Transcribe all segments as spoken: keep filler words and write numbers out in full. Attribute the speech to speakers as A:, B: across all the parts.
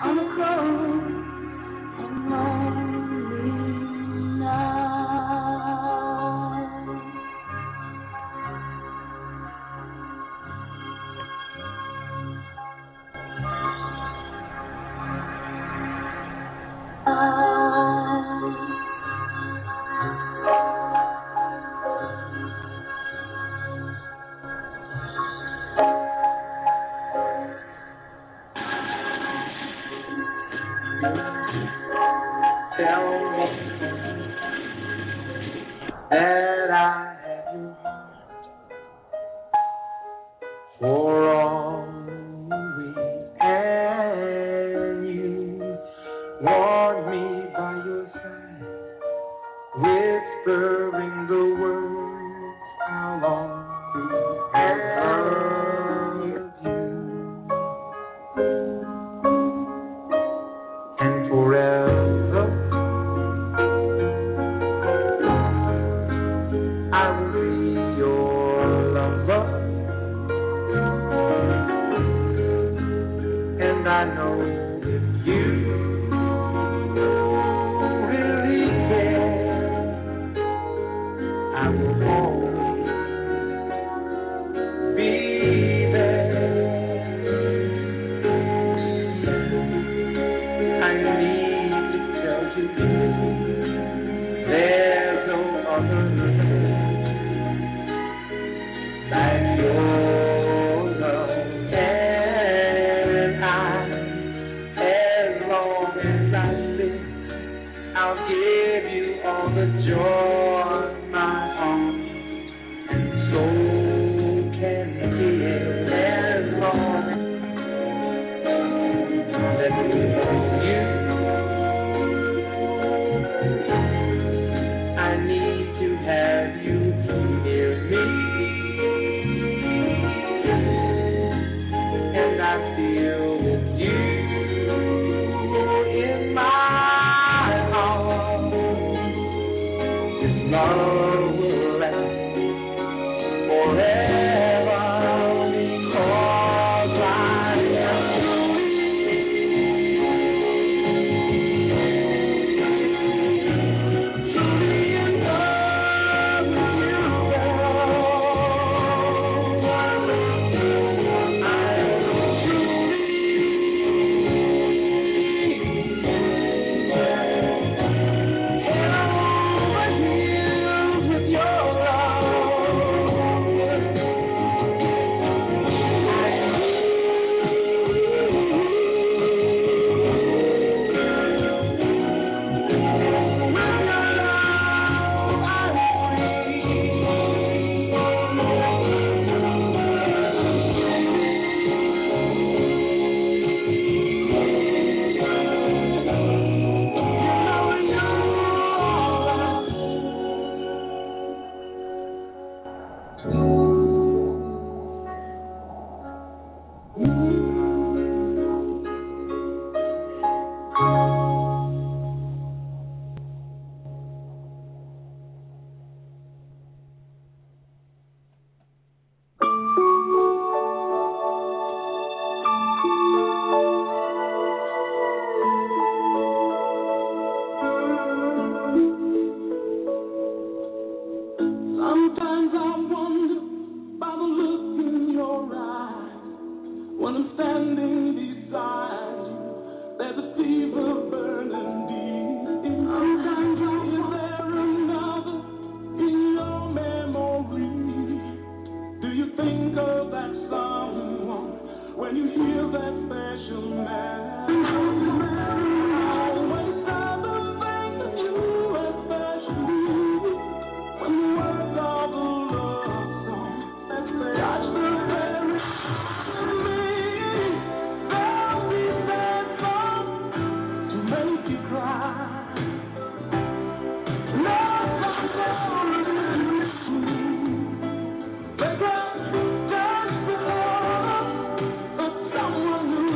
A: on a cold and lonely night. I tell me that I have your heart for all we and you want me by your side, whispering the words I long to have you, and forever I will be your lover, and I know if you really care, I will always be there. I need to tell you there's no other like your love, and I, as long as I live, I'll give you all the joy my heart and soul can give, as long as I love you. I need to have you near me, and I feel with you in my heart. This love will last forever because I am truly in love with you, girl. I am truly with your Sometimes I wonder by the look in your eyes when I'm standing beside you. There's a fever burning deep. Sometimes I is there another in your memory? Do you think of that someone when you hear that special man? Always have the thing that you especially when the words of the love song that say touch the very me, there'll be that song to make you cry. No song because just the love of someone who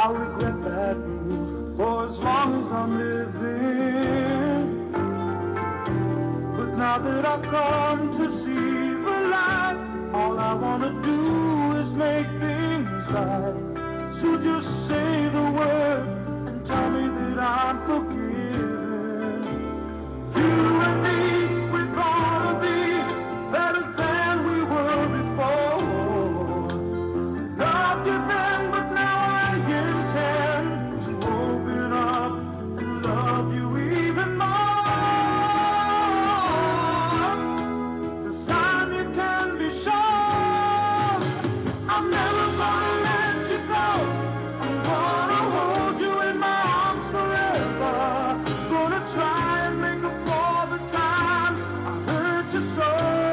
A: I'll regret that move for as long as I'm living. But now that I've come to see the light, all I wanna do is make things right. So just say the word and tell me that I'm forgiven. You and me, we're gonna be better than we were before. Loved you then, but now I intend to open up and love you even more. This time you can be sure I'm never gonna let you go. I'm gonna hold you in my arms forever. Gonna try and make up for the time I hurt you so.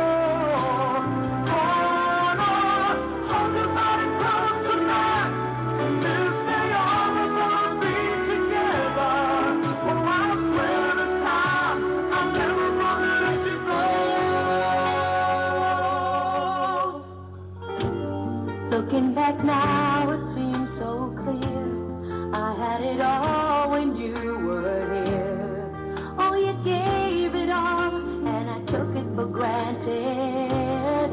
A: Gonna hold your body close tonight, and this day all we're gonna be together. Oh, I swear this time I'm never gonna let you go.
B: Looking back now, it seems so clear. I had it all when you were here. Oh, you gave it all, and I took it for granted.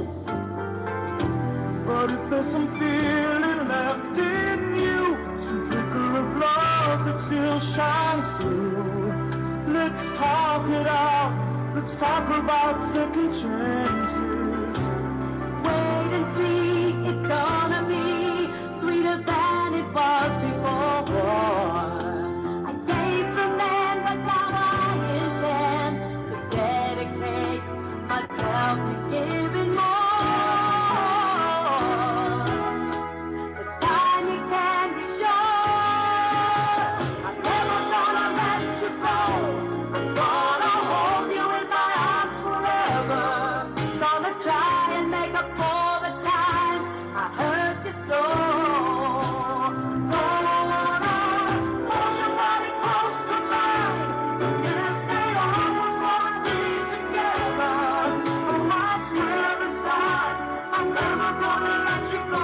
A: But if there's some feeling left in you, some flicker of love that still shines through, let's talk it out. Let's talk about second chances.
B: Wait and see, it's gonna be sweeter than it was before. I gave from then, but now I intend to dedicate myself to giving more. This time you can be sure I'm never gonna let you go. I'm gonna hold you in my arms forever. Gonna try and make up for the time I hurt you so. Gonna hold your body close to mine. This day all we're gonna be together. Oh, I swear this time I'm never gonna let you go.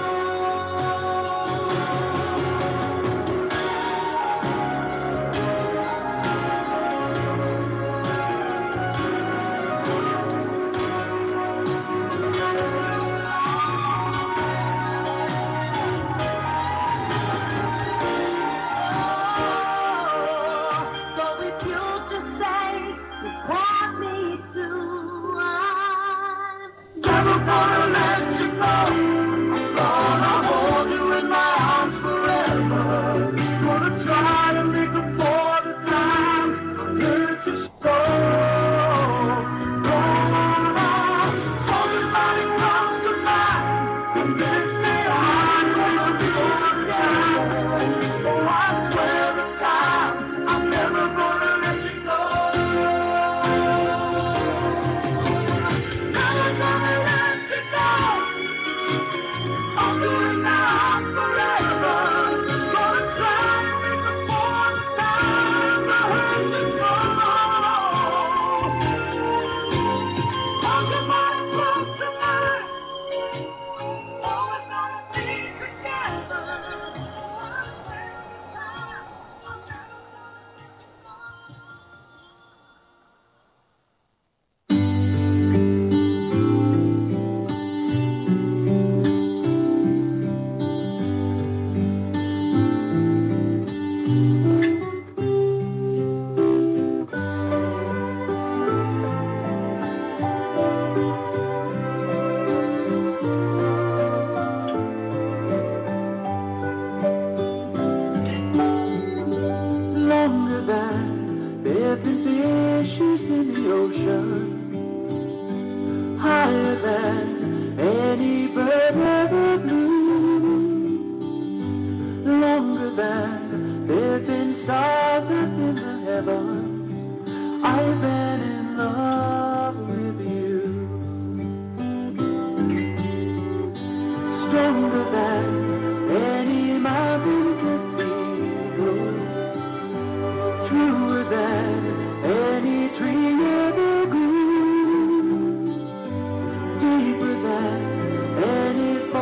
B: So if you just say you want me to, I'm
A: Never gonna let you go. I'm gonna hold you in my arms forever. Gonna try to make up for the time I hurt you so. Gonna hold your body close to mine, and this day on we'll be together. Oh, I swear this time I'm never gonna let you go. Never gonna let you go. I'll do it now forever. Gonna try and make up for the time I hurt you so. Hold your body close to mine. Oh, we're gonna be together. Oh, I swear this time I'm never gonna let you go. Longer than there have been fishes in the ocean, higher than any bird ever flew, longer than there have been stars up in the heavens. I've been in love with you. Stronger than any mountain cathedral, truer than any tree ever grew, deeper than any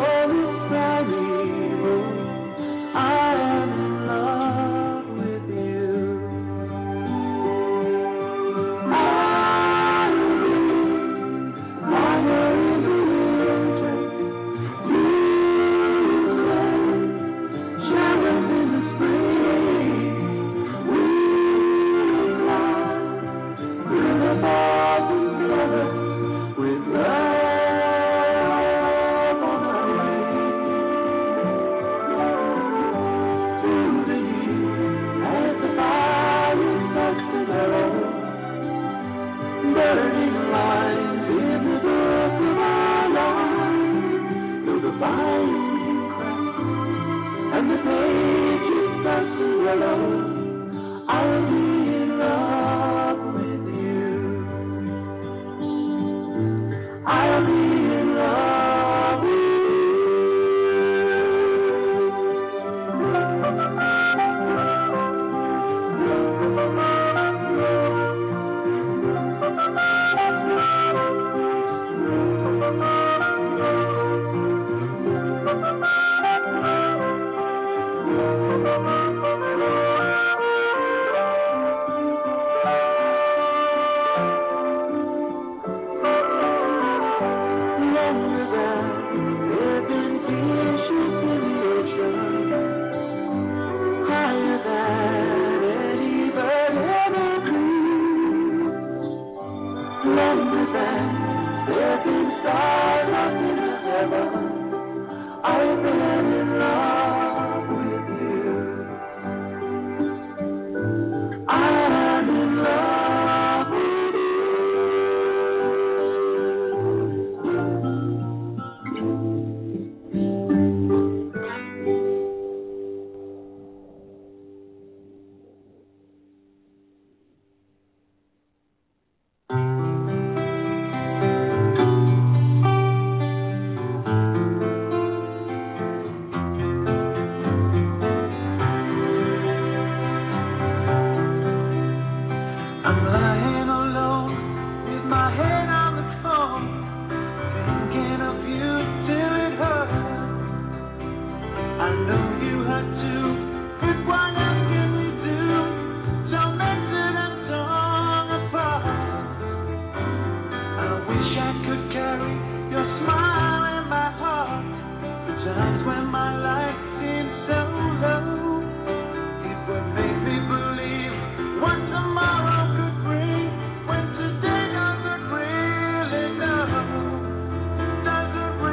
A: And the day you start to yellow, I'll be in love with you. I'll be in love with you.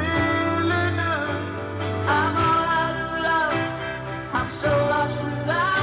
A: I'm so lost without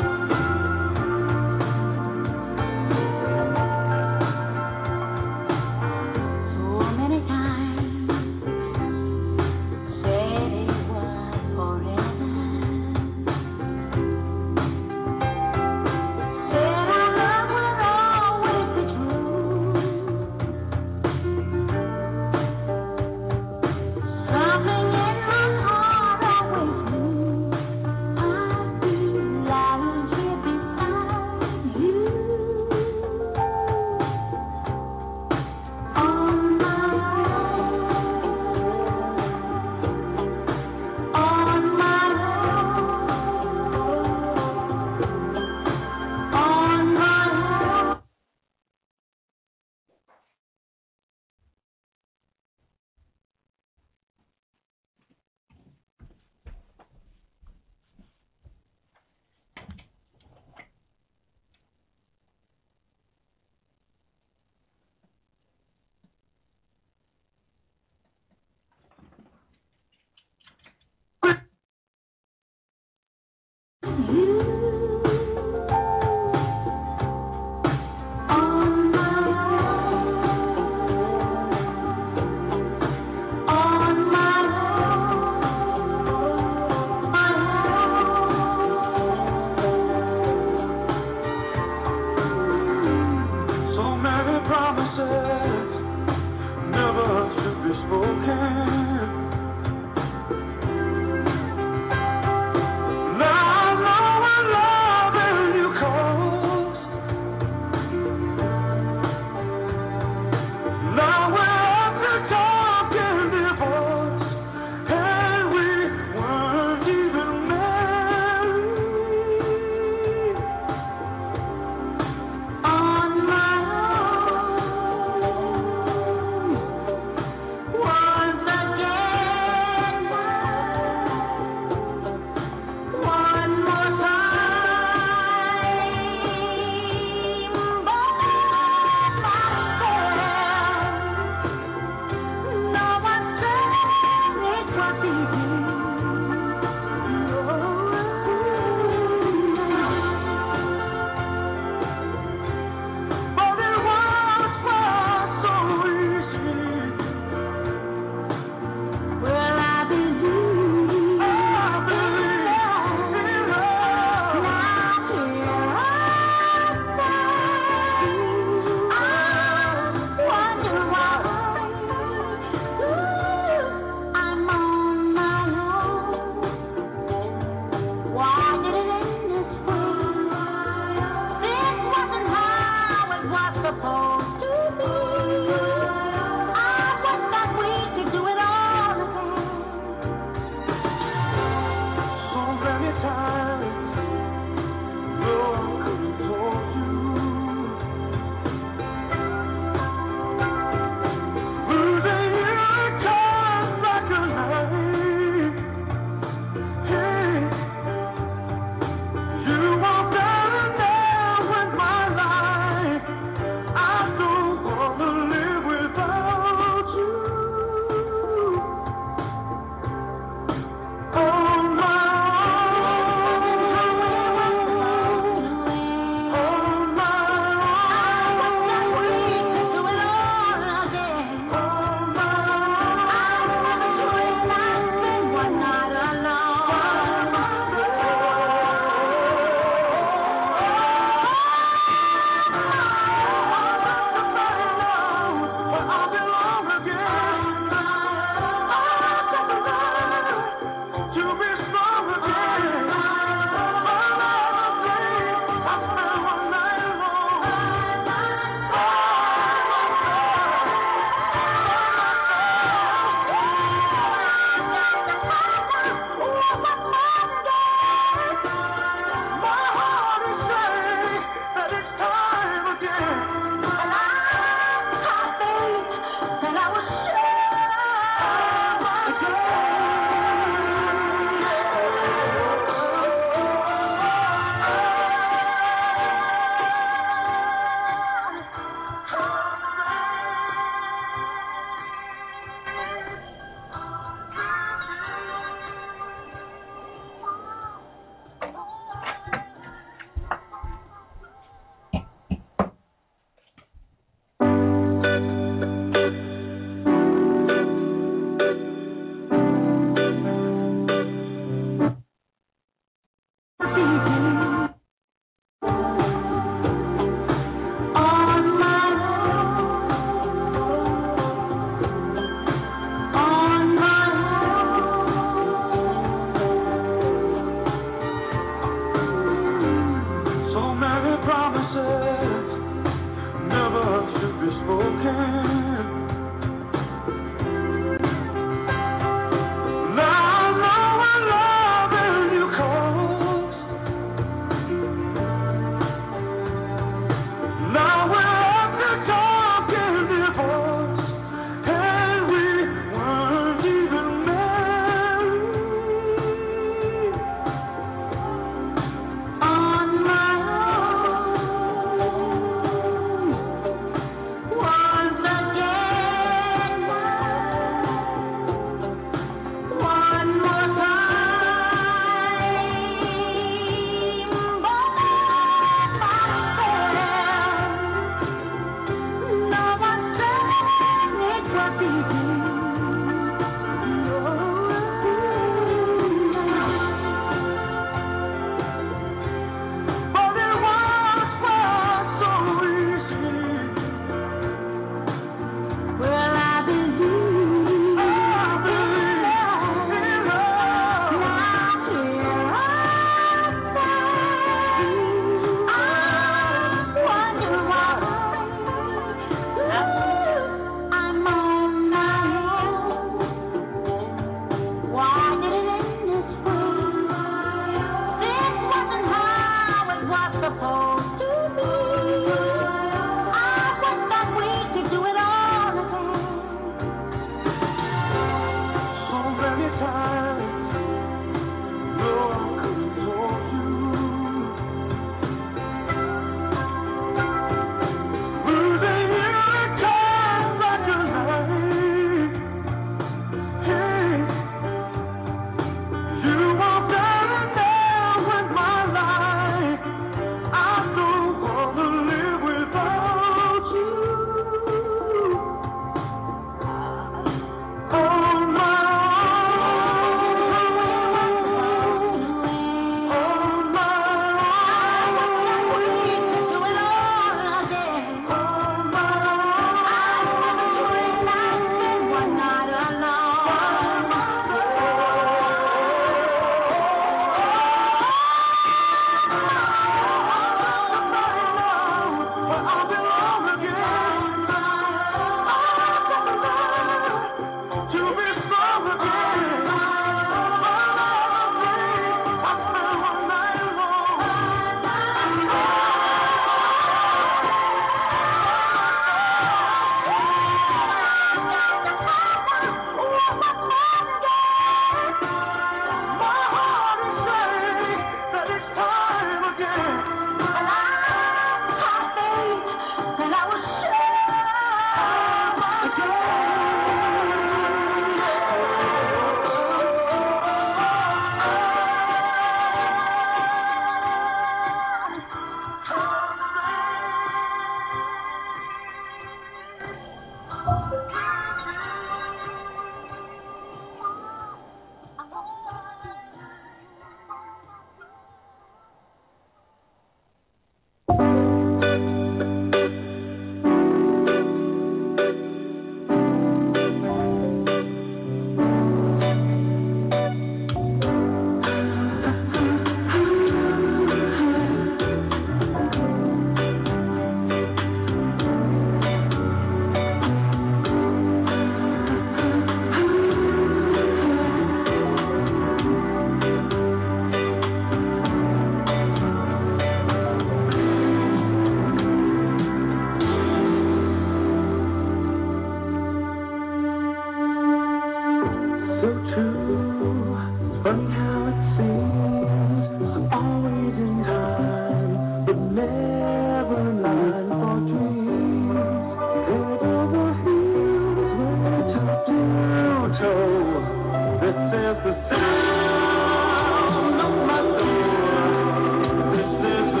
A: so true. Funny how it seems always in time, but never in line for dreams. Head over heels, we're top to toe. This is the sound of my door. This is the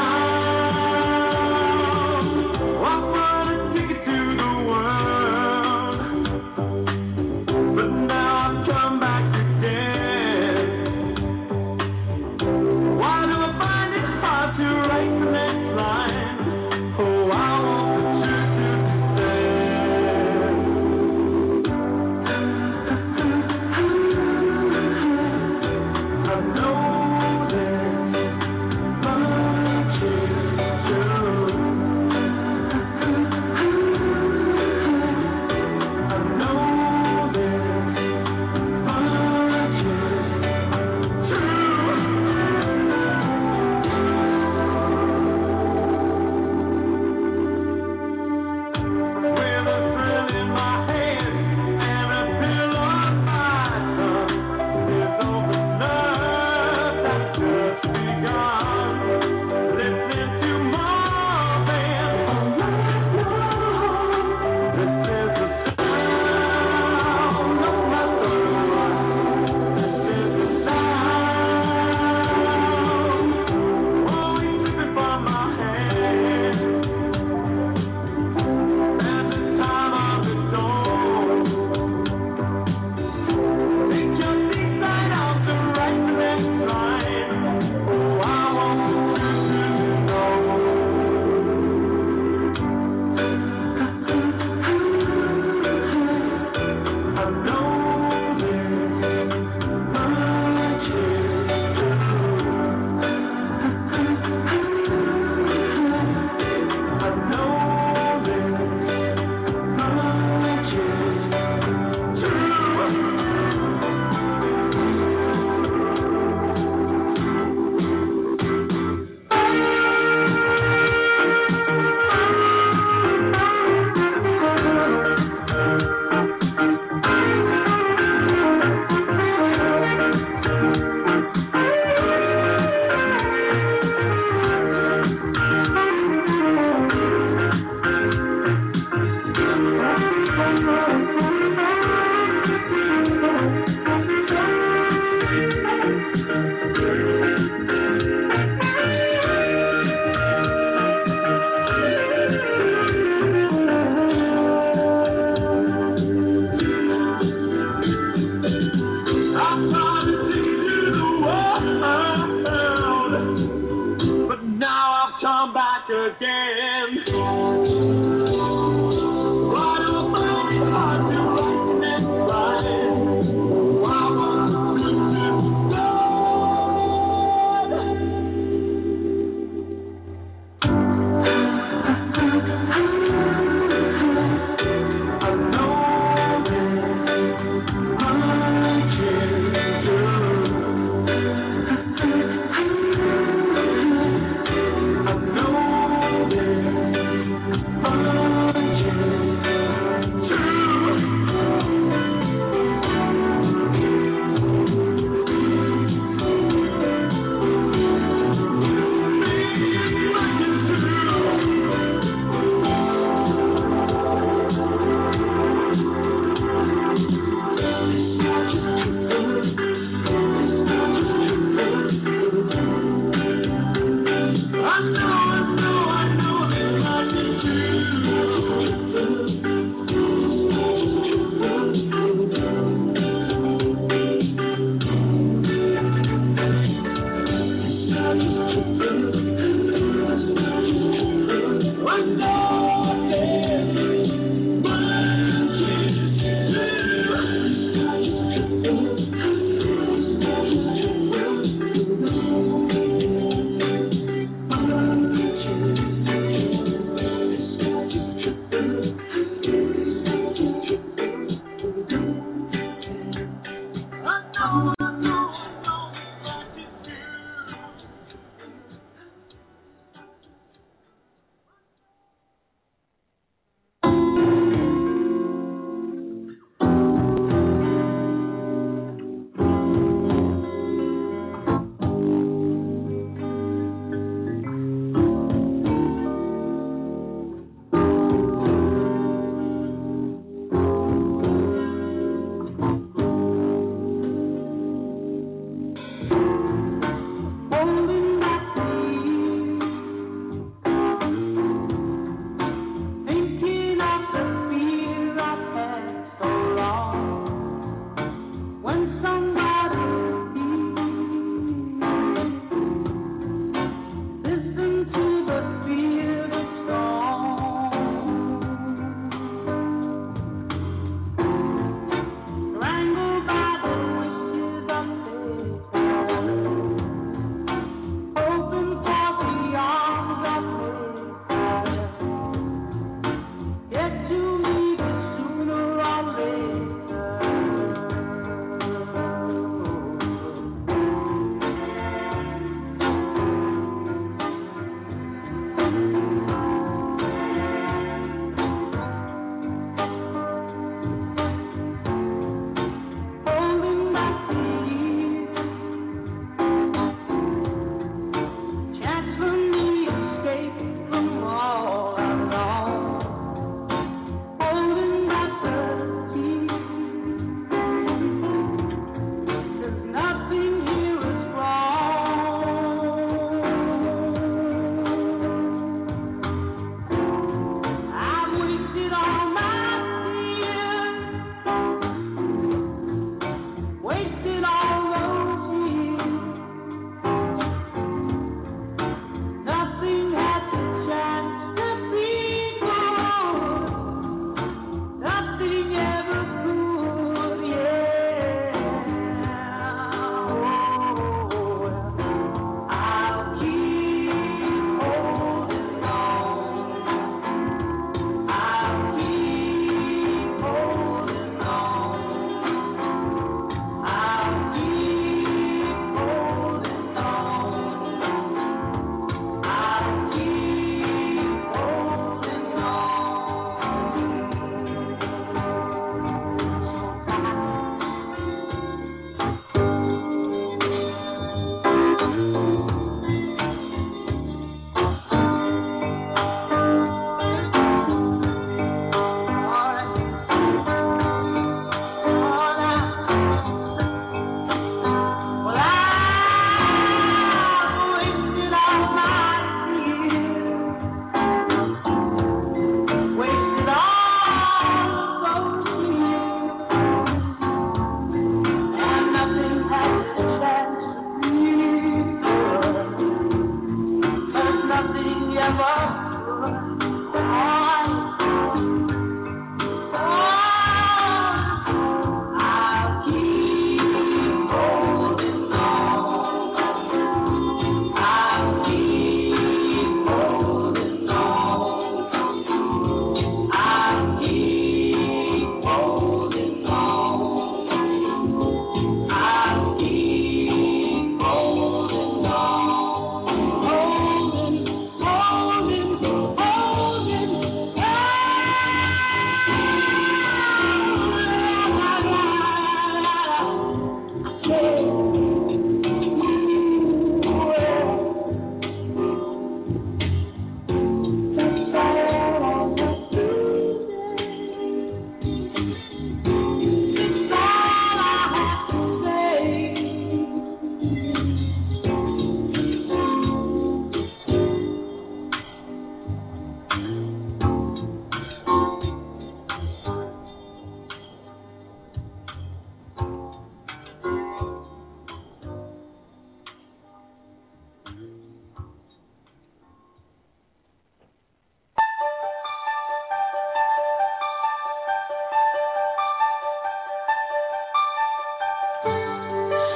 A: sound. I want to take it to the world, but now I've come back again. Why do I find it hard to write the next line? Oh, I want the truth to be said.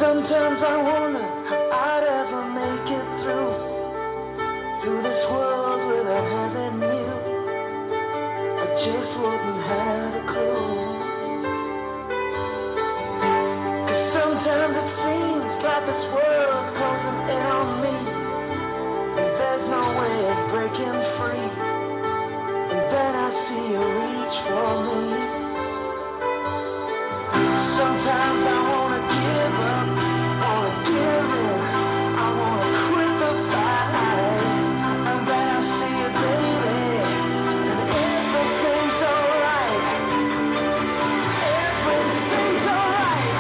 A: Sometimes I wonder how I'd ever make it through, through this world without having you. I just wouldn't have a clue. 'Cause sometimes it seems like this world's closing in on me, and there's no way of breaking free. And then I see you reach for me. Sometimes I wanna give up, wanna give in, I wanna quit the fight. And then I see you, baby, and everything's alright. Everything's alright.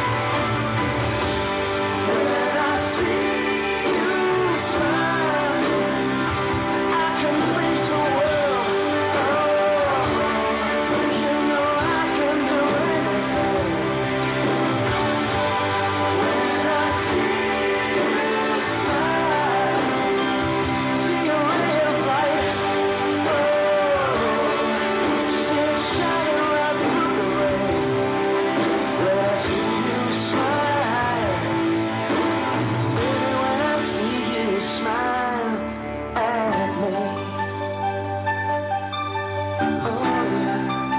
A: When I see you smile, I can face the world. Oh, you know I can do anything. When I see you smile, see a ray of light. Oh, see it shining right through the rain. When I see you smile, baby, when I see you smile at me. Oh yeah.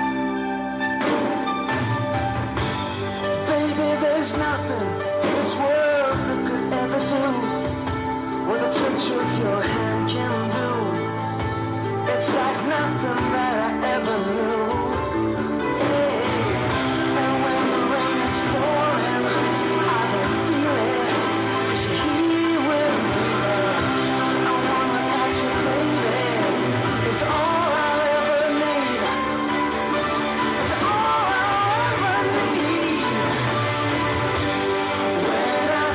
A: Baby, there's nothing this world that could ever do what a touch of your hand can do. It's like nothing that I ever knew. Yeah. And when the rain is pouring, I can feel it. 'Cause you're here with me. I wanna catch you, baby. It's all I'll ever need. It's all I'll ever need. When I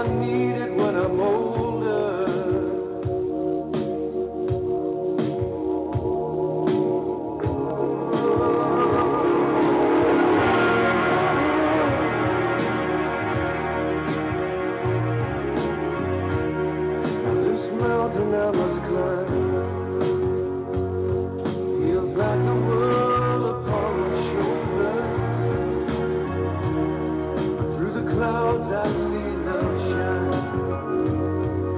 A: I need it when I'm older. Now this mountain I must climb feels like the world upon my shoulders. Through the clouds I see love shine.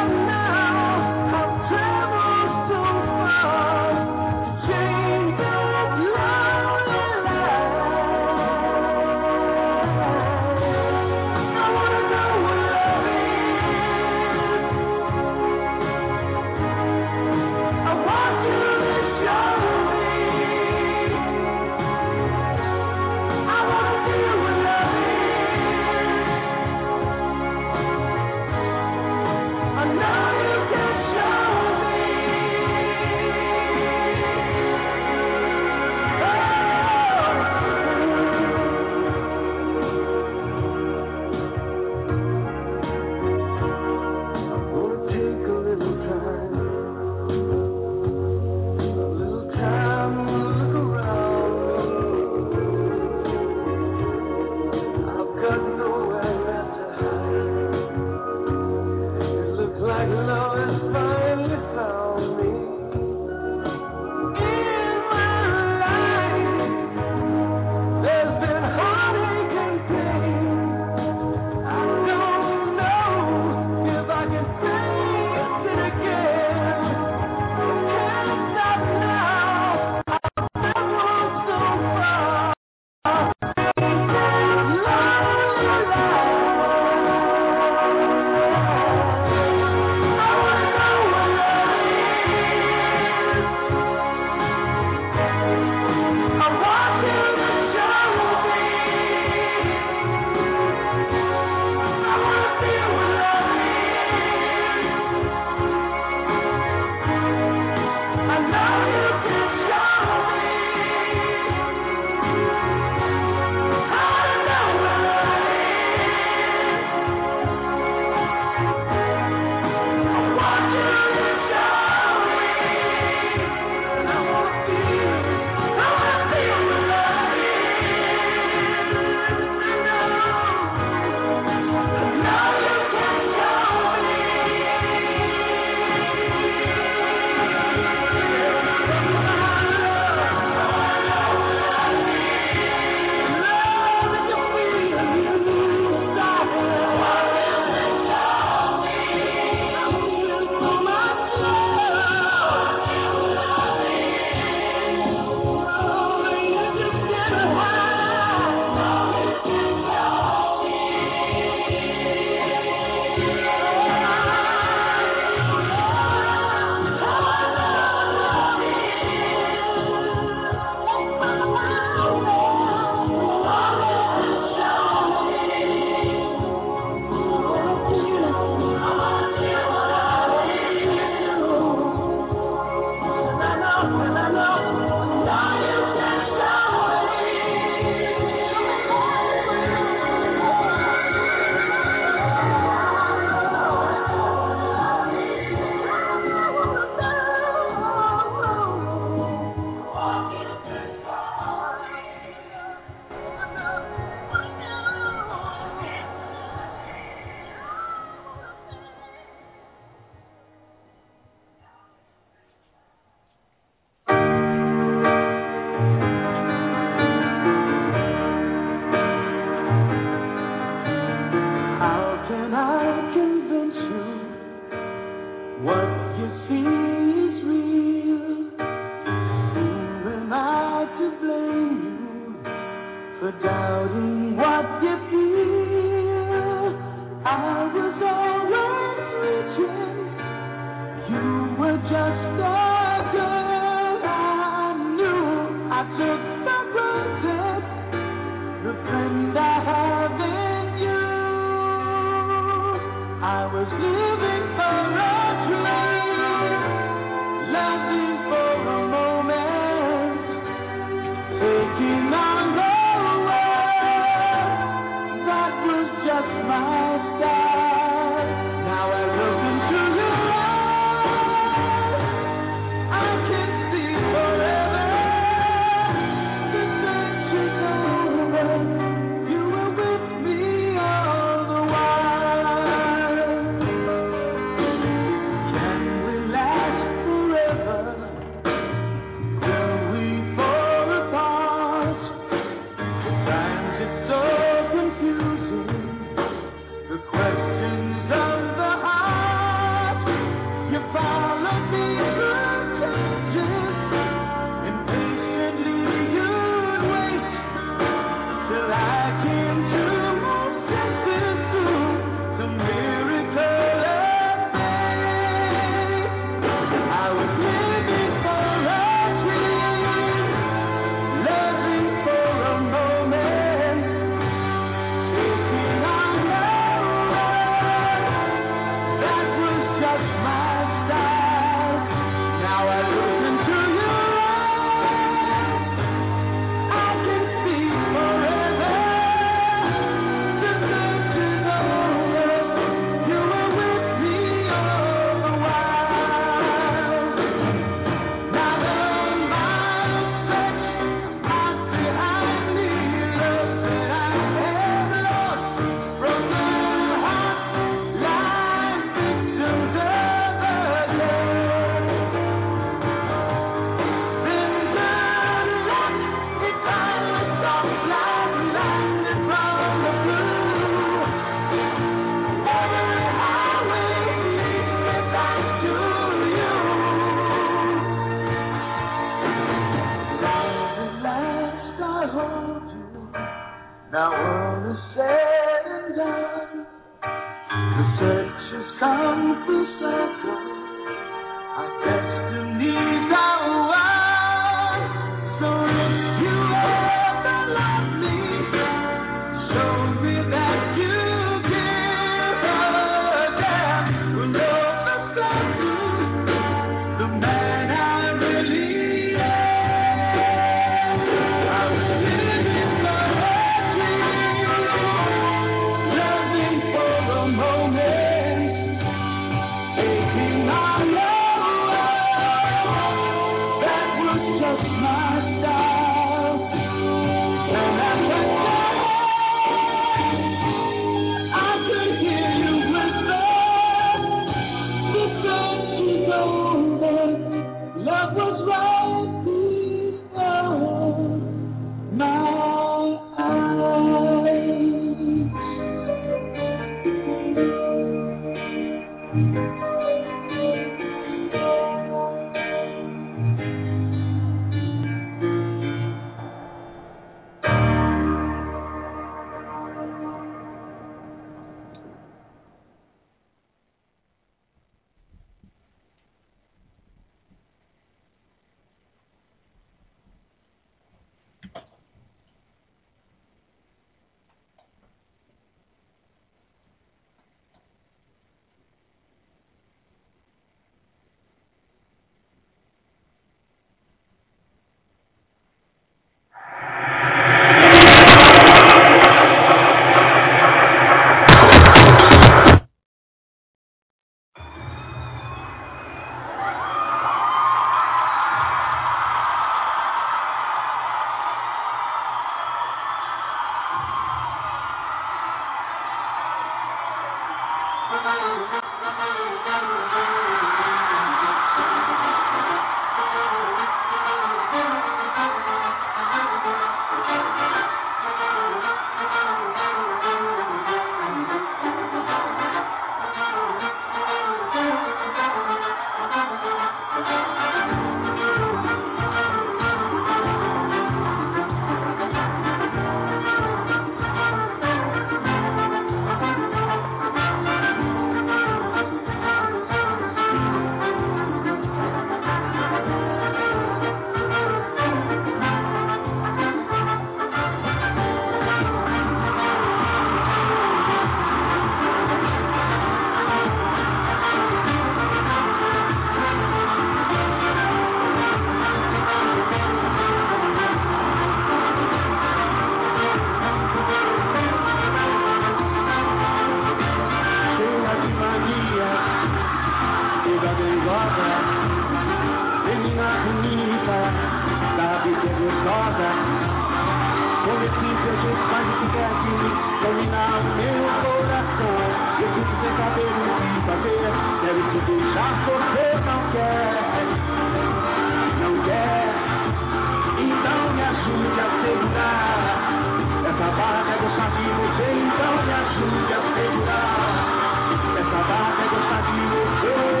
A: bonita, sabe que é gostosa. Com esse jeito faz o que quer de mim, dominar o meu coração. Eu fico sem saber o que fazer, quero te deixar, você não quer, não quer. Então me ajude a segurar essa barra, quer gostar de você, então me ajude a segurar essa barra, quer gostar de você.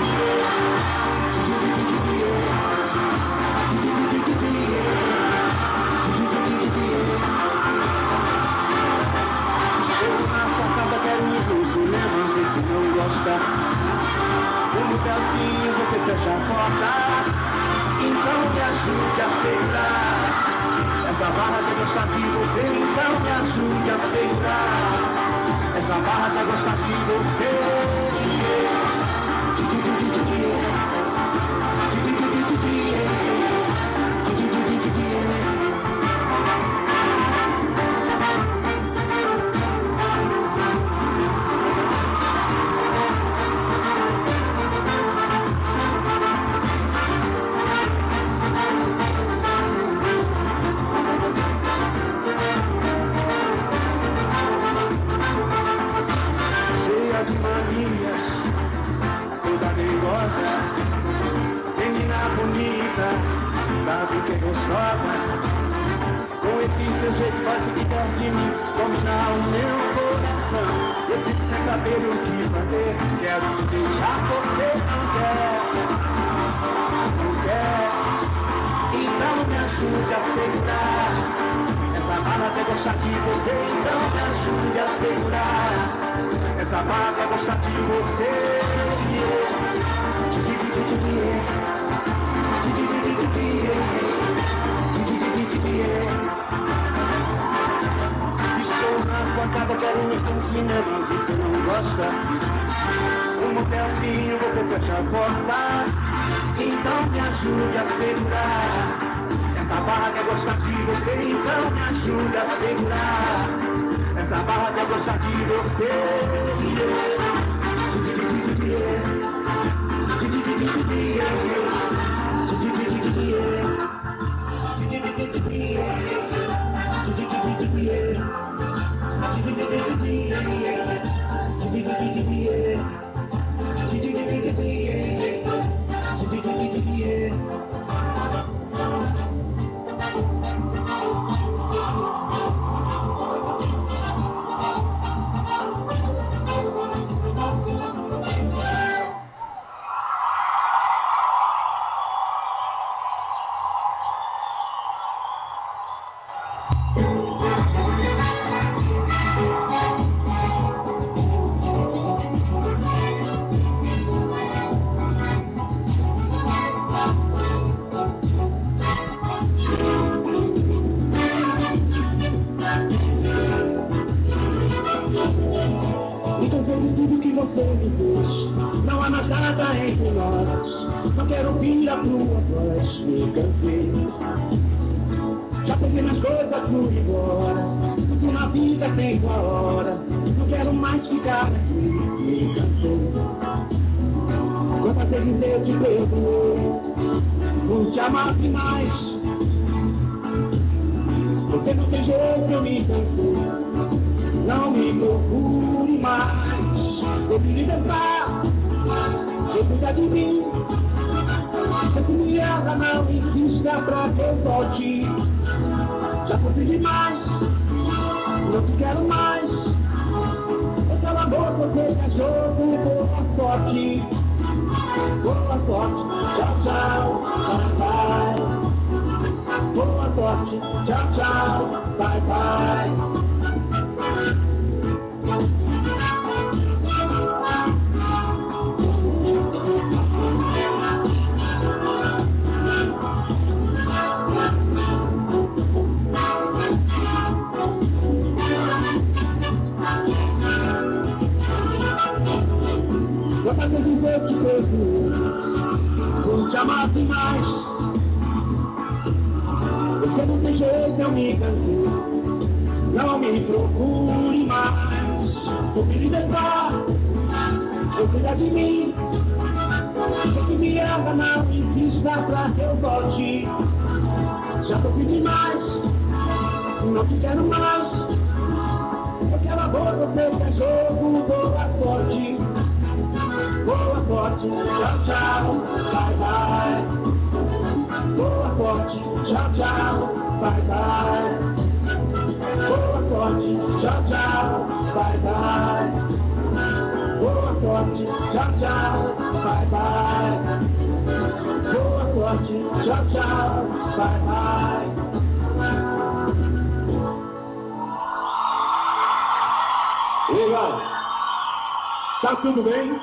A: Como Delfinho você fecha a porta, então me ajude a segurar essa barra de gostar de você, então me ajude a segurar essa barra de gostar de você. Menina bonita, sabe que é gostosa. Com esse seu jeito faz o que quer de mim, dominar o meu coração. Eu fico sem saber o que fazer, quero te deixar, você não quer, não quer. Então me ajude a segurar essa barra até gostar de você, então me ajude a segurar essa barra até gostar de você. Estou na sua casa, quero ir para um cinema, você não gosta. Um motelzinho, você fecha a porta, então me ajude a segurar essa barra quer gostar de você, então me ajude a segurar essa barra quer gostar de você. Não há mais nada entre nós, não quero ouvir a tua voz, me cansei. Já peguei nas coisas, fui embora, tudo na vida tem sua hora, não quero mais ficar aqui, me cansei. Vou fazer dizer eu te perdoei, não te amasse mais, porque não tem jeito, eu me cansei, não me procure mais. Vou me libertar, vou cuidar de mim. Se tu me erra, não insista pra que eu volte. Já fui demais, não te quero mais. Eu cala a boca, você é jogo, boa sorte. Boa sorte, tchau, tchau, bye, bye. Boa sorte, tchau, tchau, bye, bye. Vou fazer dizer que perdoei, não te amasse mais. Você não tem jeito, eu me cansei, não me procure mais. Vou me libertar, vou cuidar de mim. Quem que me ama não insista pra que eu volte. Já tô demais, não te quero mais. Eu quero amor, você quer jogo, boa sorte. Boa sorte, tchau, tchau, bye, bye. Boa sorte, tchau, tchau, bye, bye. Boa sorte, tchau, tchau, bye, bye. Boa sorte, tchau, tchau, bye, bye. Boa sorte, tchau, tchau, bye, bye. Legal. Tá tudo bem?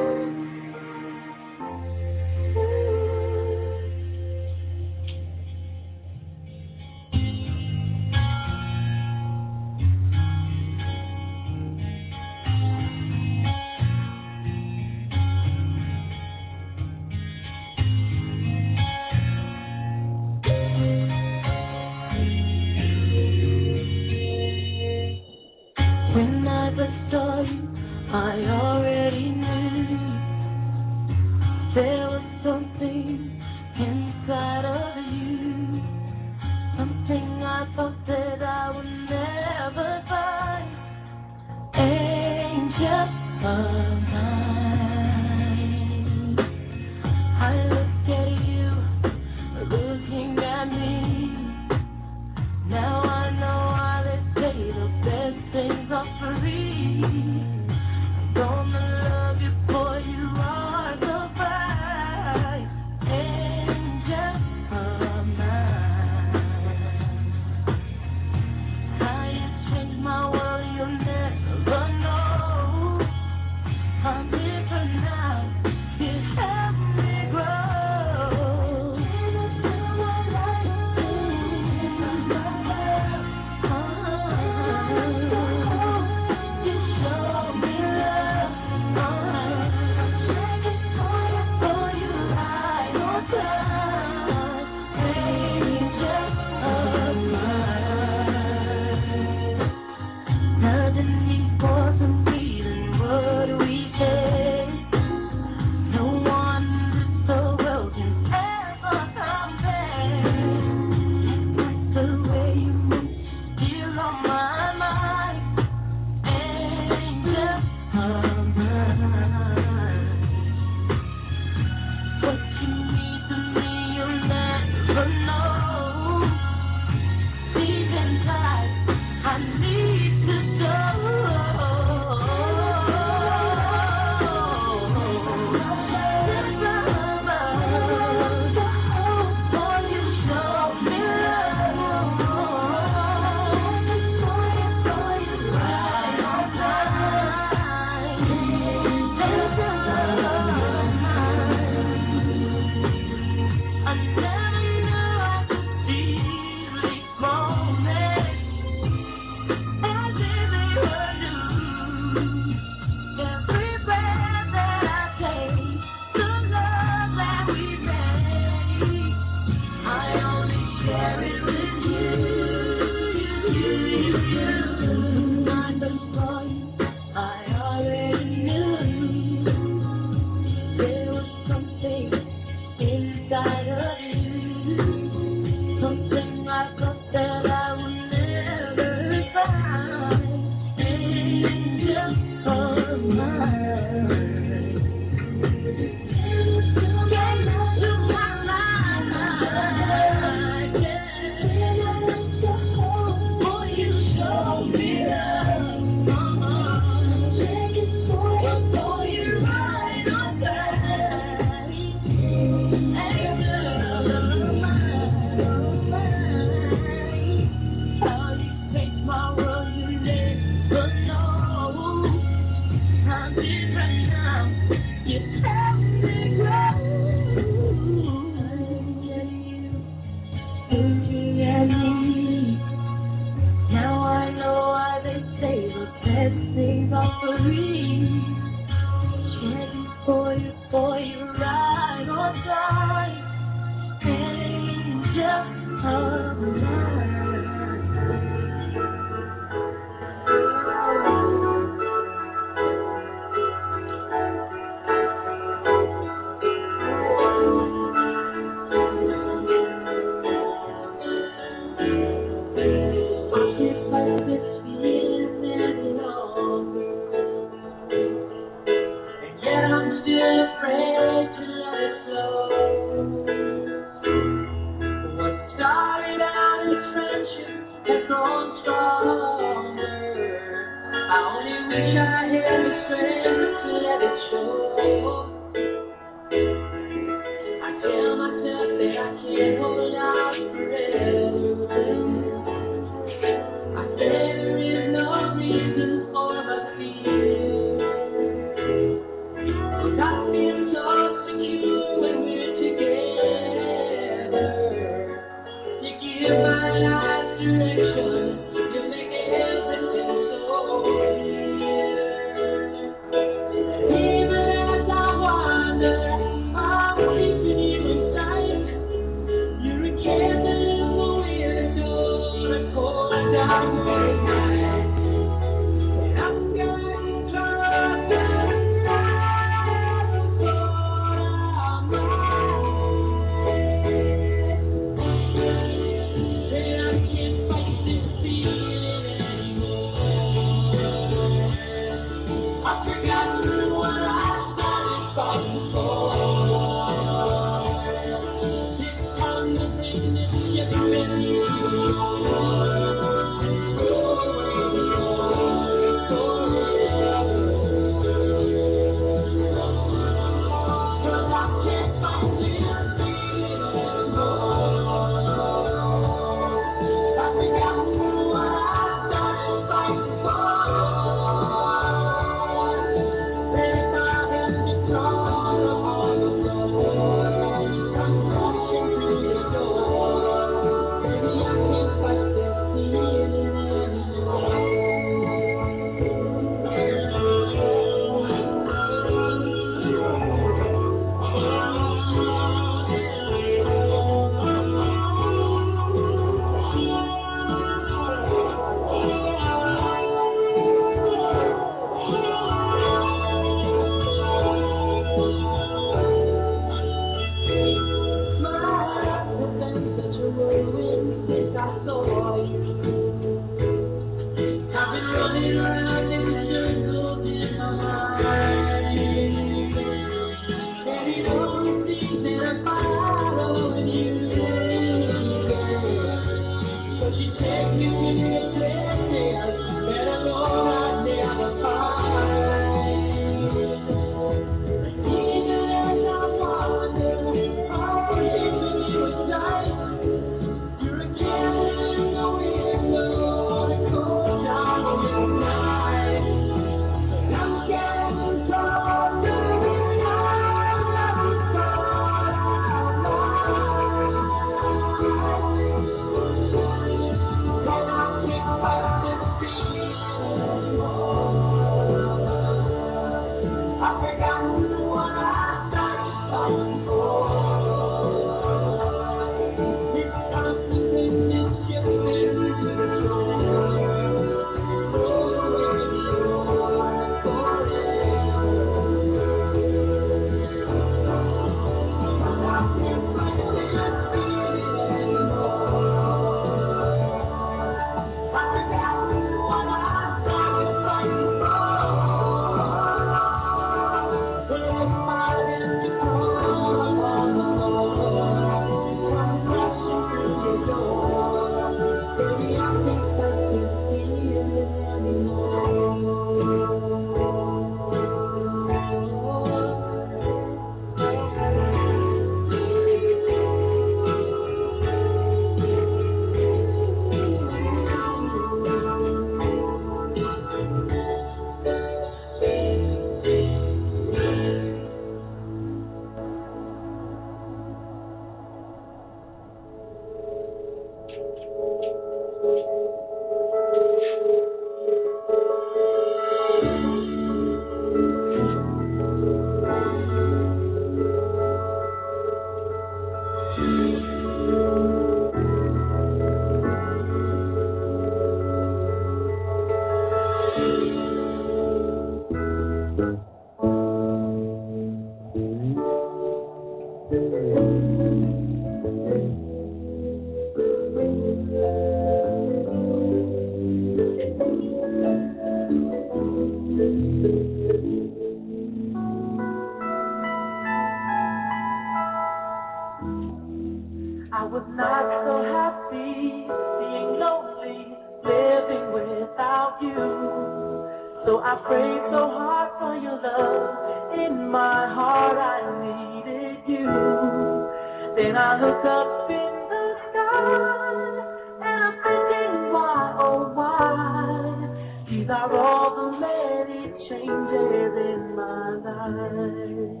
B: living without you. So I prayed so hard for your love. In my heart I needed you. Then I looked up in the sky and I'm thinking, why, oh why? These are all the many changes in my life.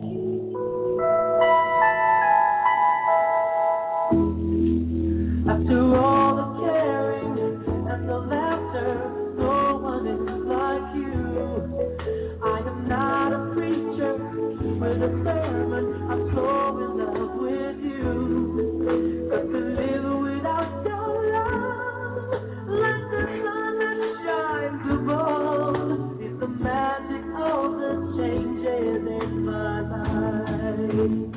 B: After all the caring and the laughter, no one is like you. I am not a preacher with a sermon, I'm so in love with you. But to live without your love, like the sun that shines above, is the magic of the changes in my life.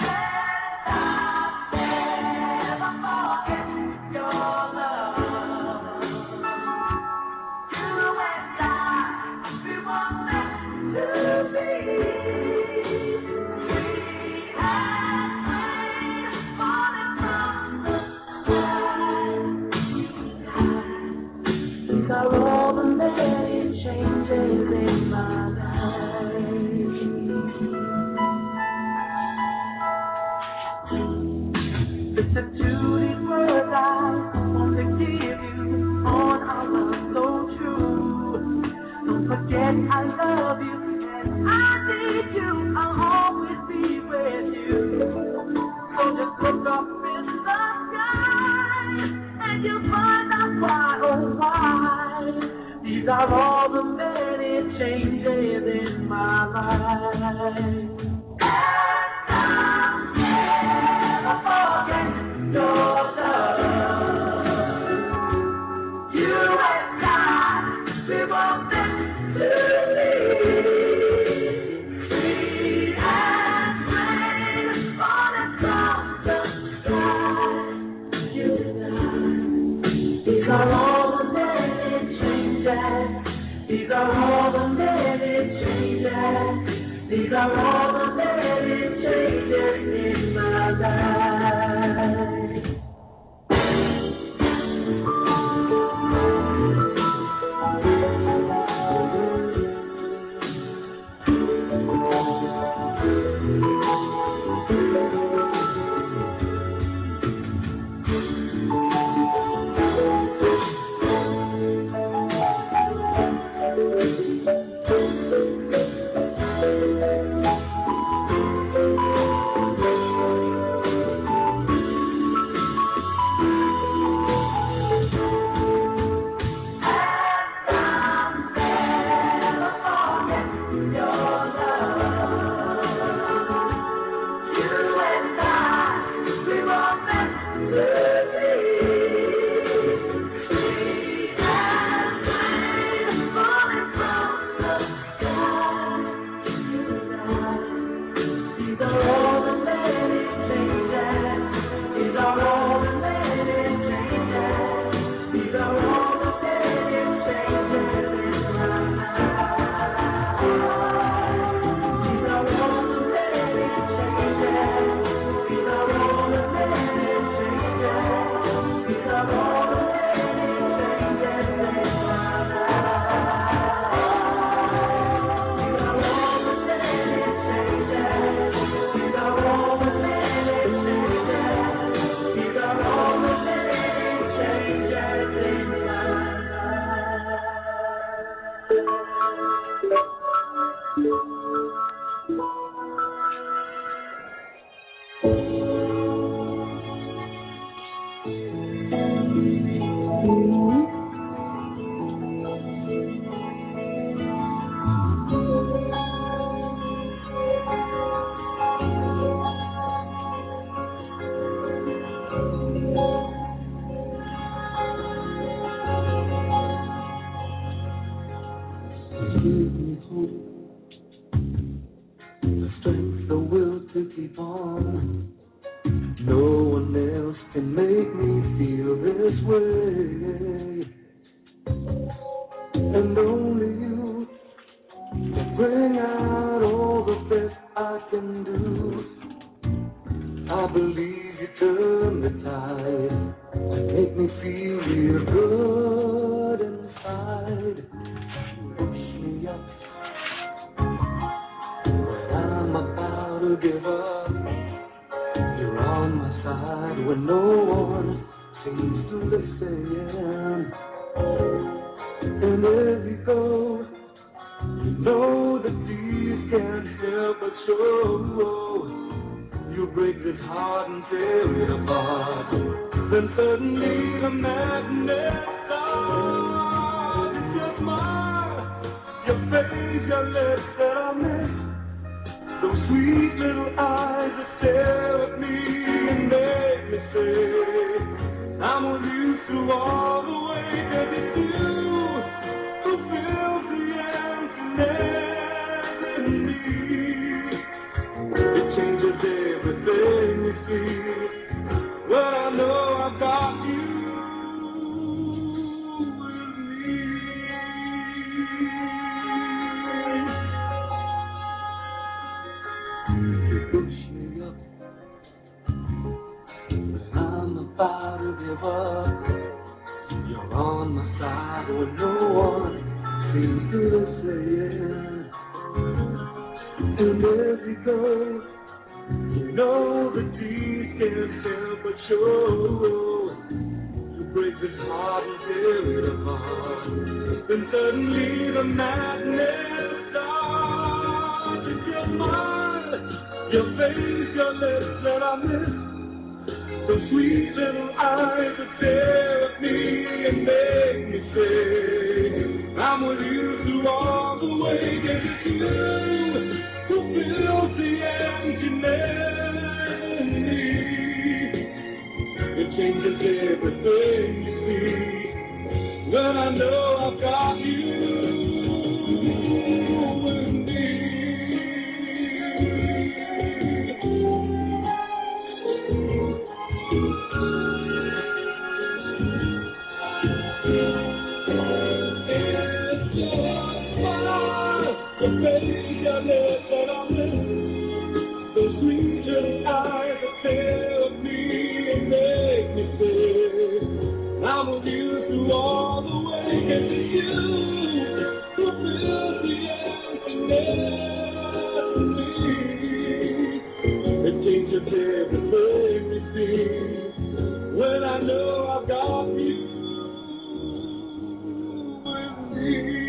B: Listen to these words I want to give you on our love so true. Don't forget I love you and I need you. I'll always be with you. So just look up in the sky and you'll find out why, oh why. These are all the many changes in my life. Your love, you and I, we were meant to be. Sweet and rain falling from the sky. You and I, these are all the many changes. These are all the many changes. These are all the many changes in my life. These are all the many changes in
A: give up. You're on my side when no one seems to listen. And as you go, you know that these can't help but show. You break this heart and tear it apart. Then suddenly the madness starts. It's your smile, your face, your lips that I miss. Those sweet little eyes that stare at me and make me say, I'm with you through all the way. 'Cause it's you who fills the emptiness in me. It changes everything you see. Well, I know I've got you with me. You push me up when I'm about to give up. You're on my side when no one seems to listen. And as we go, you know that these can't help but show. You break this heart and tear it apart. Then suddenly the madness starts. It's your smile, your face, your lips that I miss. The sweet little eyes that stare at me and make me say, I'm with you through all the way. 'Cause it's you who fills the emptiness in me. It changes everything you see. When I know I've got you with me. The face your lips that I miss. Those sweet little eyes that stare at me and make me say, I'm with you through all the way. 'Cause it's you who fills the emptiness in me. It changes everything we see. When I know I've got you with me.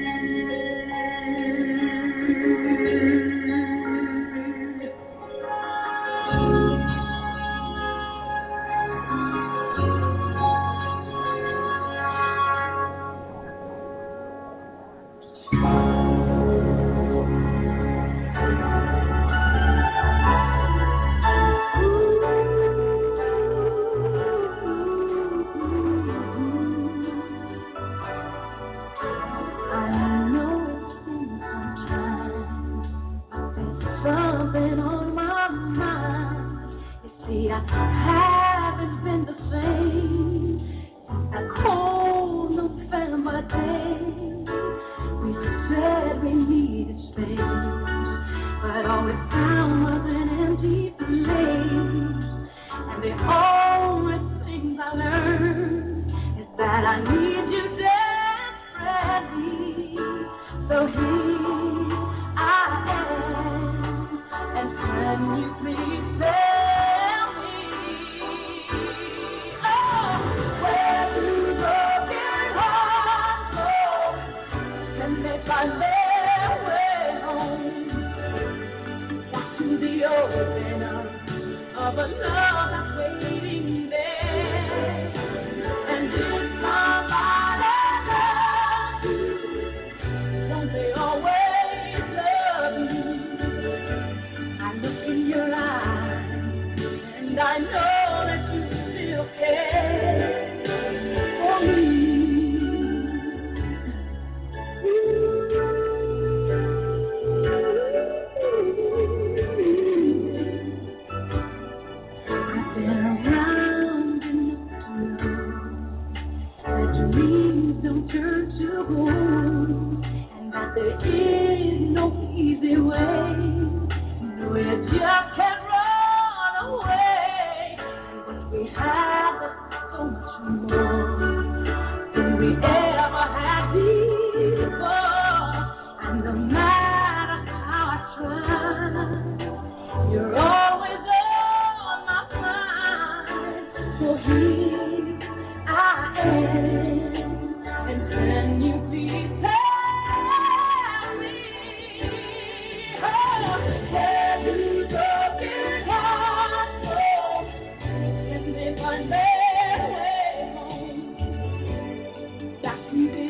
A: You're all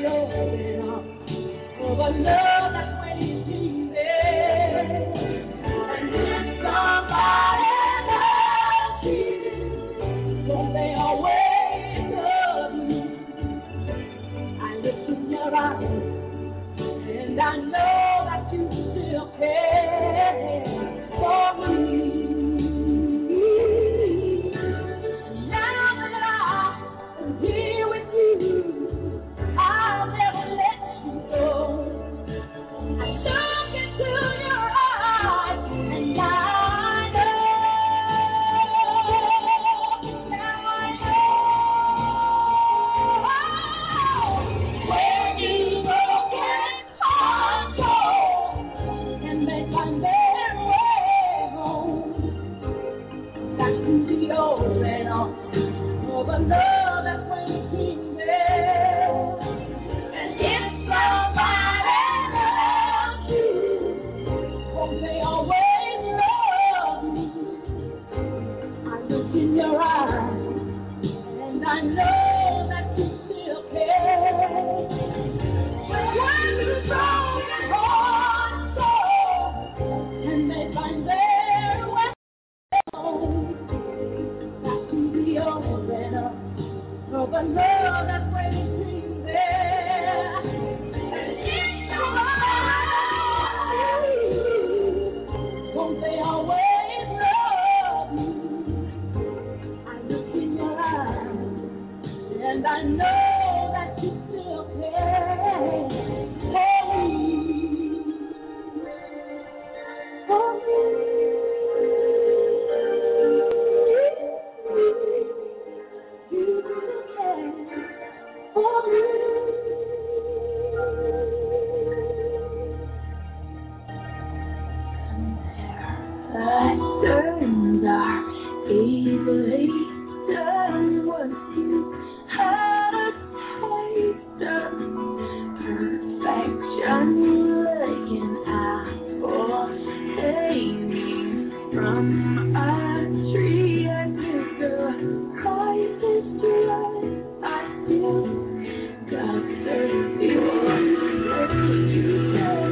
B: open up of a love that's waiting there. And if somebody else is, don't they always love me? I look in your eyes, and I know that you still care for me. Now that I'm here with you, I'll never let you go. I look into your eyes, and I know, now I know where you broken hearts go, and they find their way home. That's the open up of a love that's waiting there. And if somebody loves you, won't they always love me? I look in your eyes, and I know that you still care. When you broken hearts go, and they find their way home, that's the open up of a love that's waiting there. And if somebody, won't they always love me? I look in your eyes, and I know that you still care for me. For me. You still care for me. Patterns are easily done once you had a taste of perfection, looking out for hanging from a tree. And if the price is too high, I still got thirsty ones. You said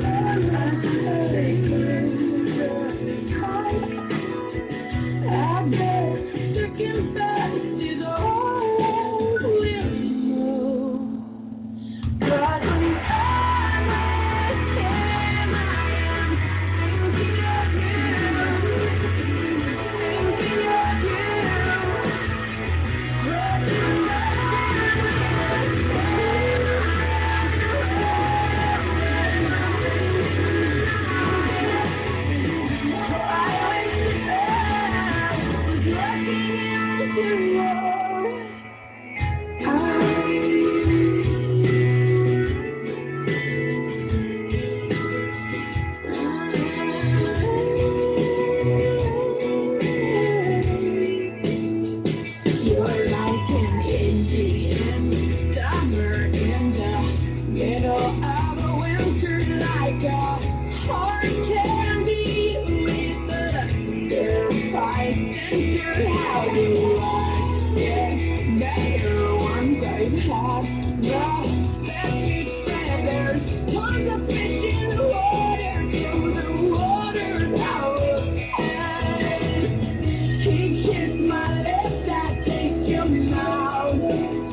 B: I bet second best is all we'll know. But when I'm with him, I am thinking of you, thinking of you. But when you're like an Indian summer in the middle of a winter, like a hard candy with a terrified center. How do I get better once I've had the best feathers? Tons of fish in the water, till the water's out of hand. He kissed my lips, I taste your mouth.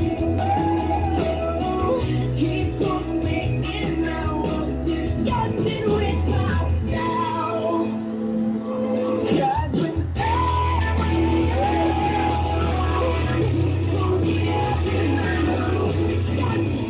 B: Oh, he put me in the woods, disgusted with myself. 'Cause when everyone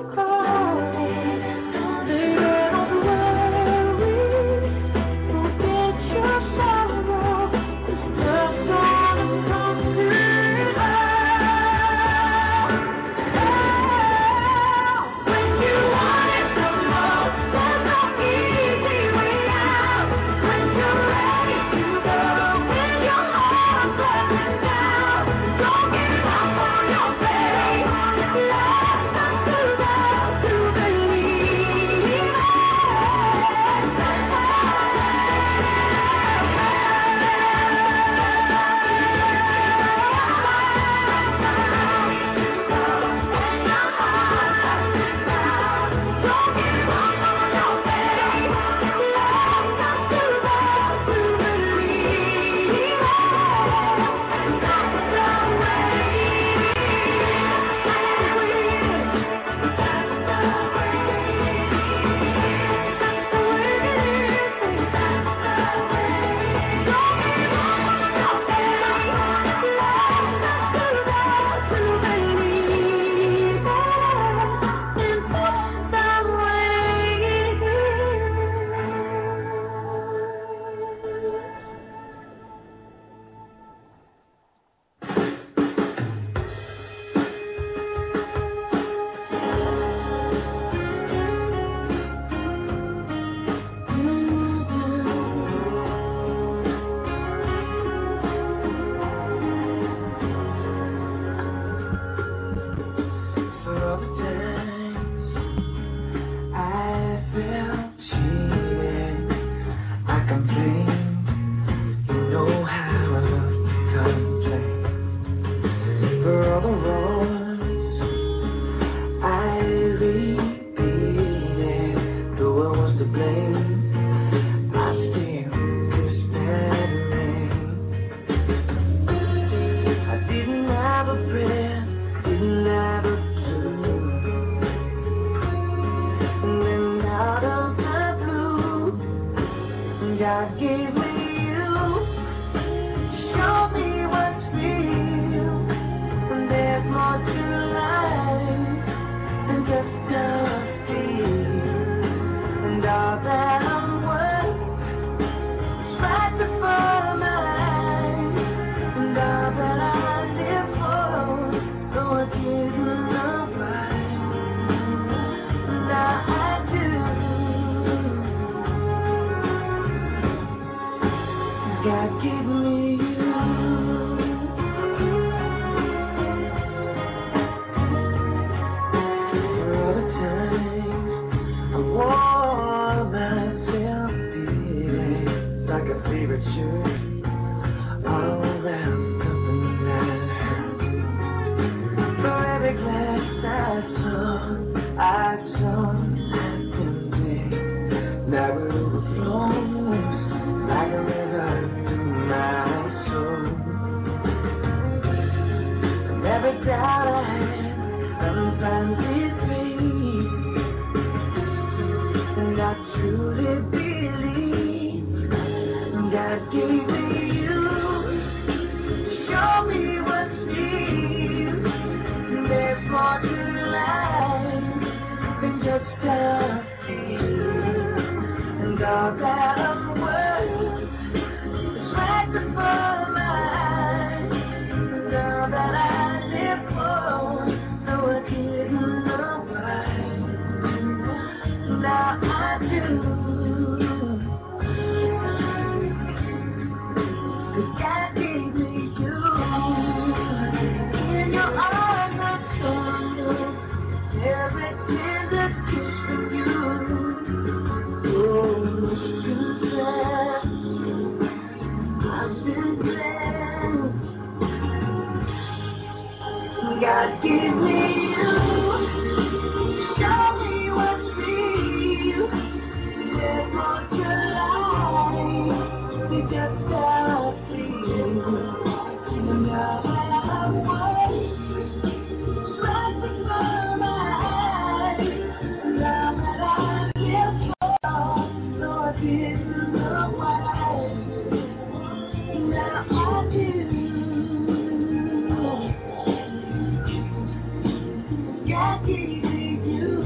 B: I give you.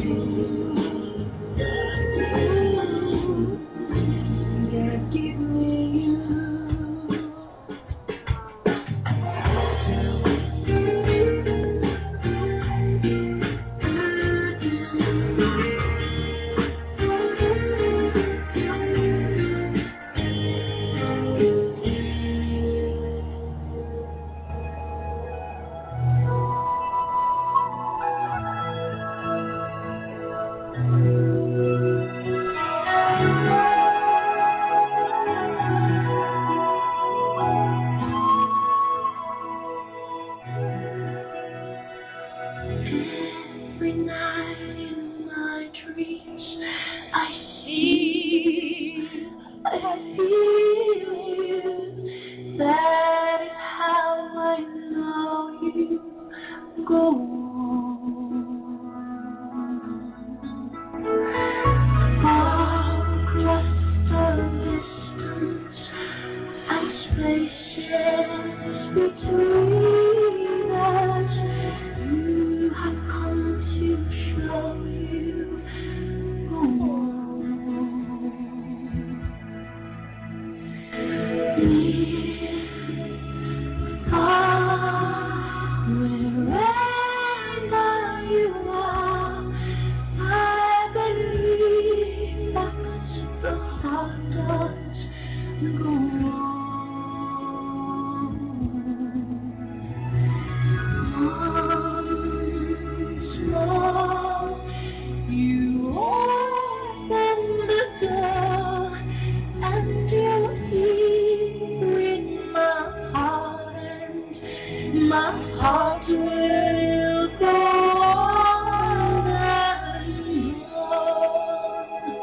B: every night in my dreams I see, I feel you. That is how I know you go on across the distance and spaces between us. You have come to show you go on. Ah, wherever you are, I believe that's the heart does go on. Once more, you open the door, and you hear in my heart, and my heart will go on and on.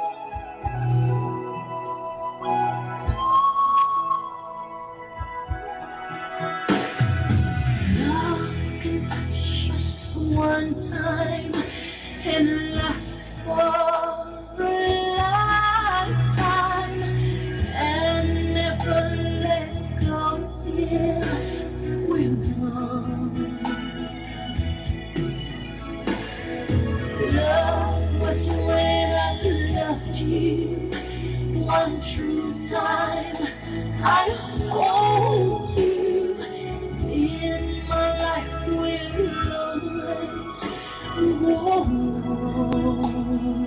B: Love can touch us one time and last for a lifetime and never let go till we're gone. Love was when I loved you one true time. I hold you in my life will always go on.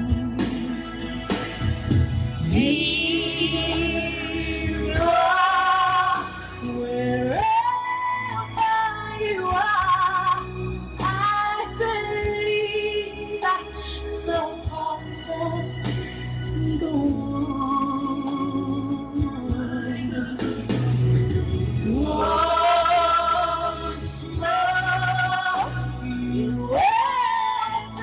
B: Here you are, wherever you are, I believe that's the heart that go on. Once more, you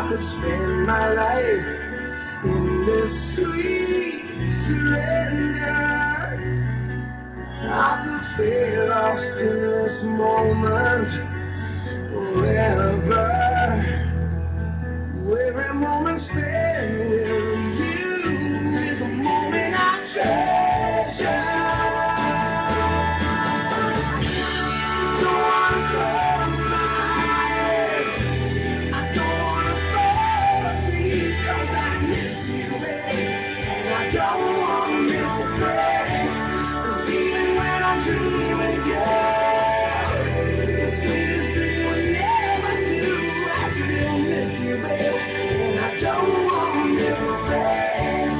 A: could spend my life in this sweet surrender. I could stay lost in this moment forever. Every moment spent with you is a moment I treasure. Don't wanna close my eyes. I don't wanna fall asleep 'cause I miss you, baby. And I don't wanna miss a breath. 'Cause even when I'm dreaming you, the sweetest thing we never do, I still miss you, baby. And I don't wanna miss a breath.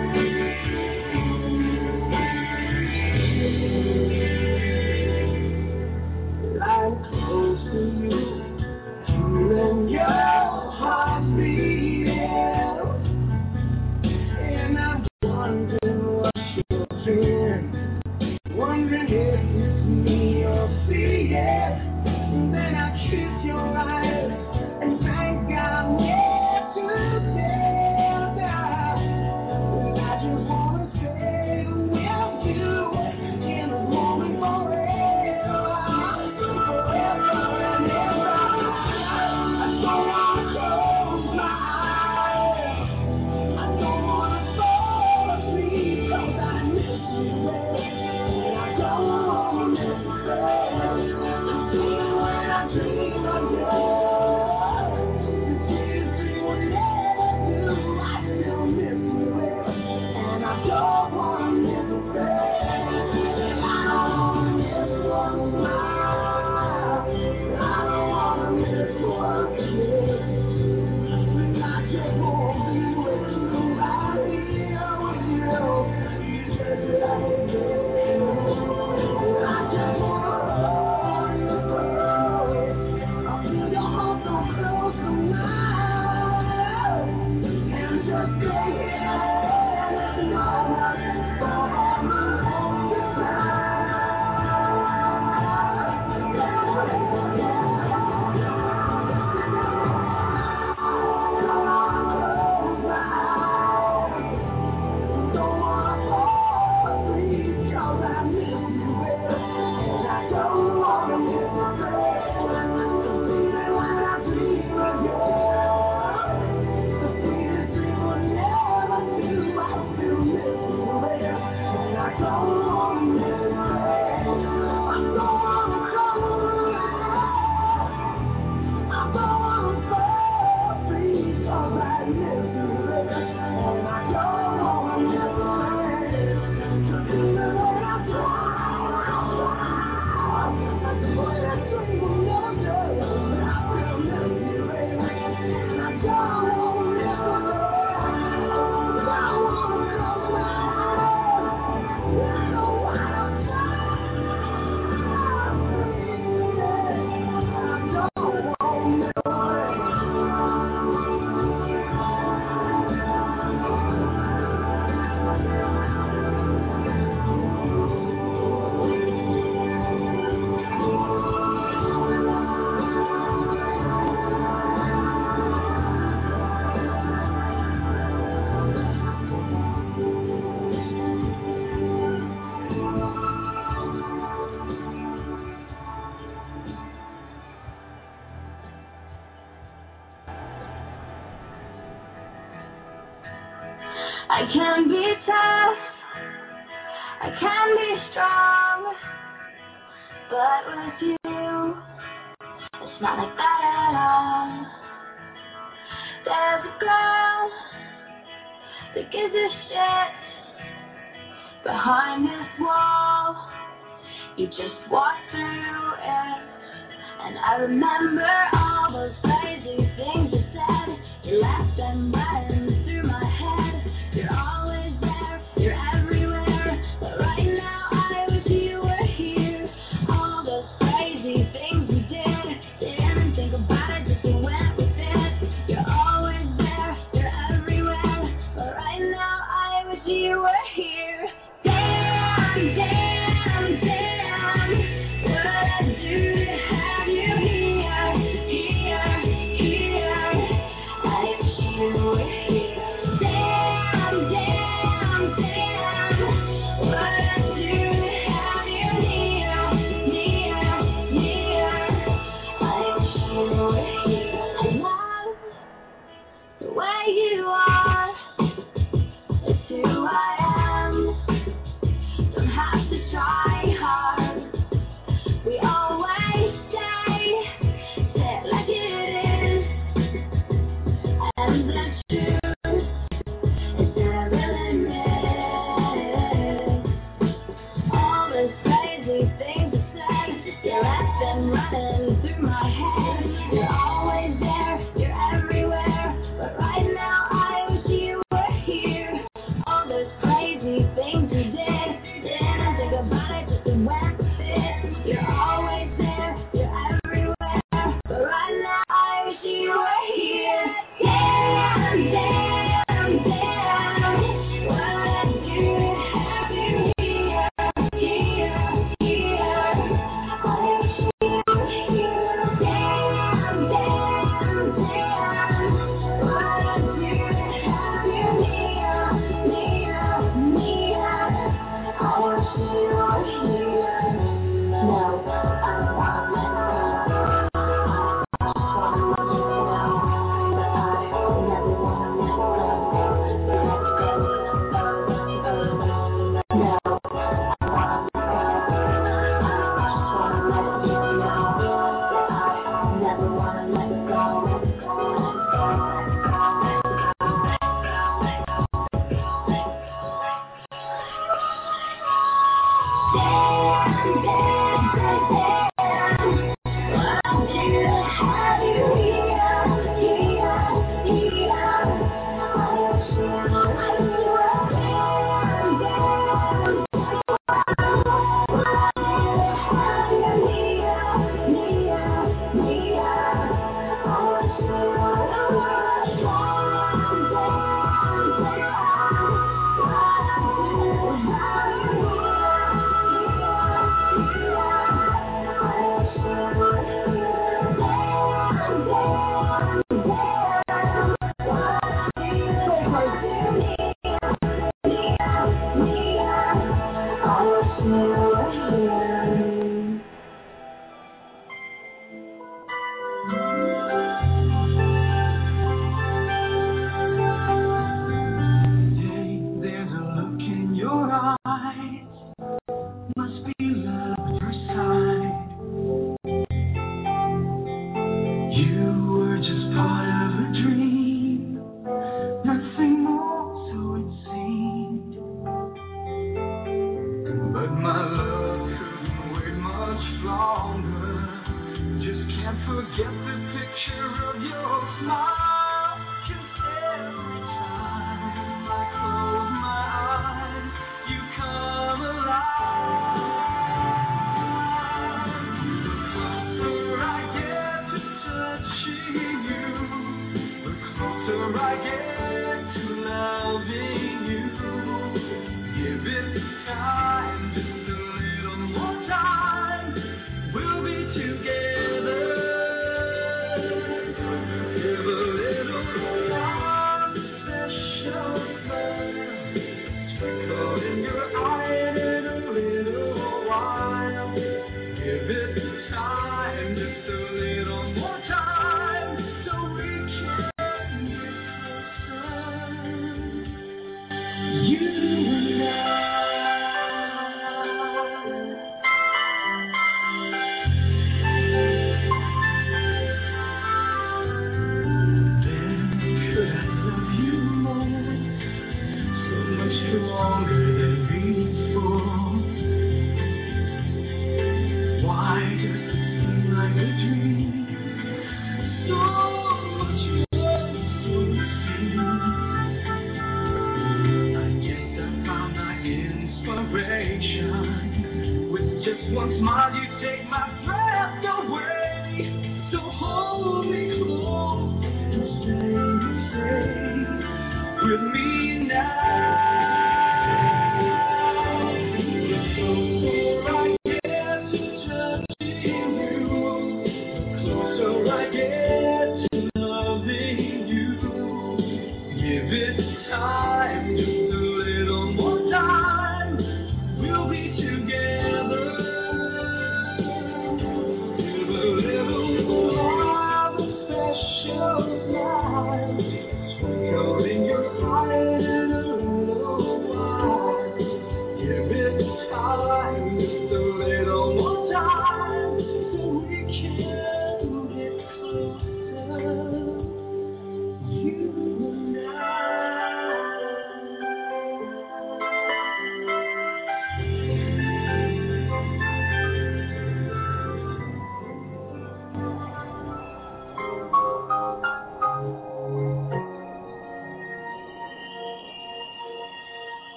A: I'm close to you, feeling your heart beating, and I'm wondering what you're feeling, wondering if it's me you're seeing. And then I kiss your eyes and thank God we're together. And I just wanna stay with you in the moment forever, forever and ever. I don't wanna close my eyes. I don't wanna fall asleep 'cause I miss you, baby. And I don't wanna miss a breath. 'Cause even when I dream of you, the sweetest thing we'll never do, I still miss you, baby. And I don't wanna miss a breath. I don't wanna miss one smile. I don't wanna miss one kiss. I just wanna be with you, right here with you, just like this. I just wanna hold you close. I feel your heart so close to mine, and just stay here with no one forever Don't wanna fall asleep 'cause I miss you, baby. And I don't wanna miss a breath. 'Cause even when I dream of you, the sweetest thing we'll never do, I still miss you, baby. And I don't wanna miss a breath. I don't wanna close my eyes. I don't wanna fall asleep 'cause I miss you, baby. And I don't wanna miss a breath. 'Cause even when I try, the sweetest thing we'll never do, I still miss you, baby. And I don't wanna miss a breath. I don't wanna close my eyes. I don't wanna fall asleep. I don't wanna miss a breath.
B: I can be tough, I can be strong, but with you, it's not like that at all. There's a girl that gives a shit behind this wall. You just walk through it, and I remember all those crazy things you said. You left them running through my head. You're always there, you're everywhere, but right now I wish you were here. All those crazy things you did, didn't think about it, just went with it. You're always there, you're everywhere, but right now I wish you were here. Damn, damn, damn, what I do to have you here, here, here. I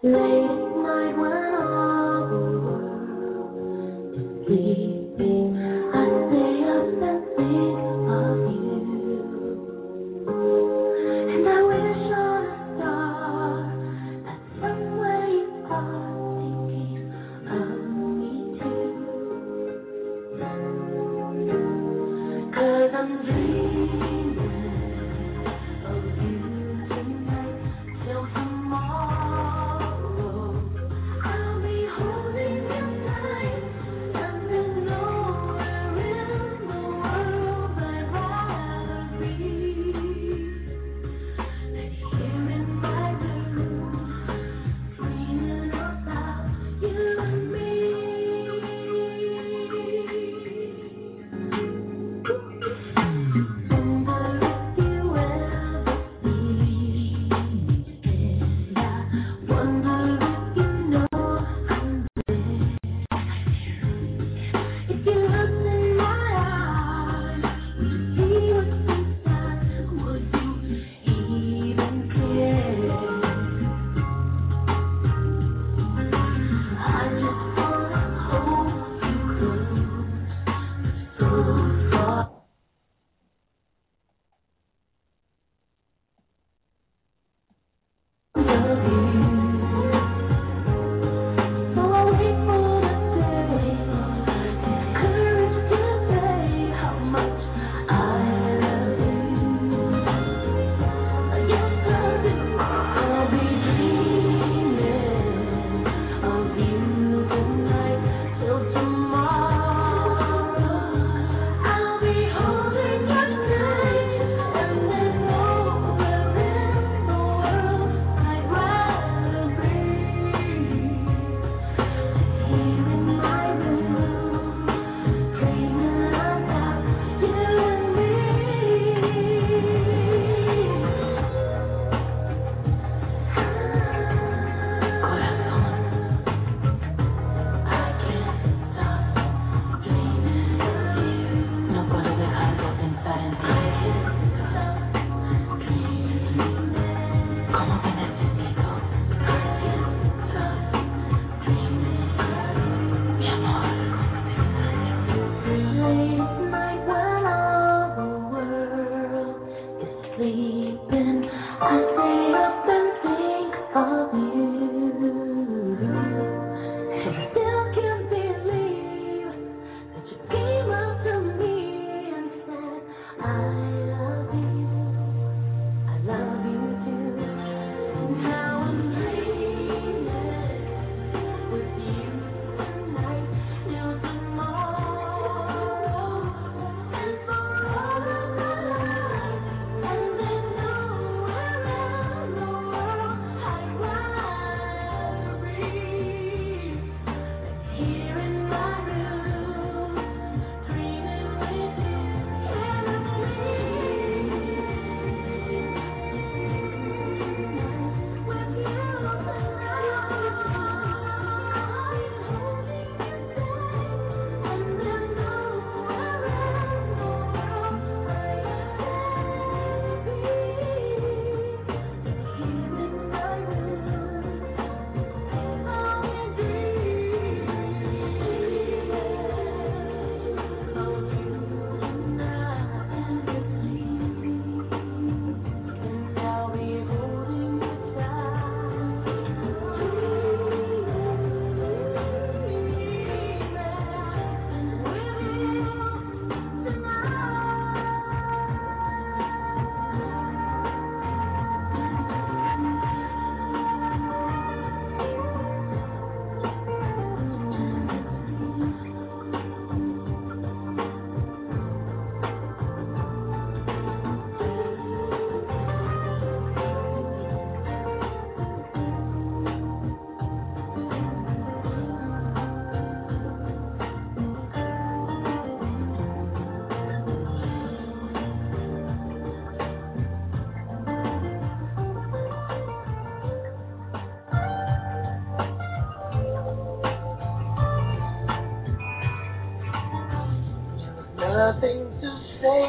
A: nothing to say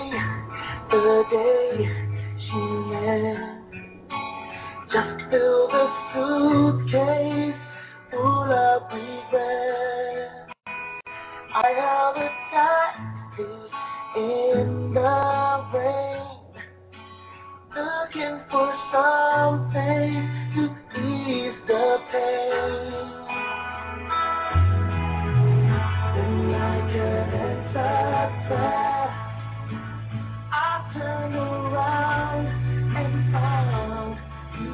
A: the day she left. Just fill the suitcase looking for something to ease the pain. And like an answered prayer, I turned around and found you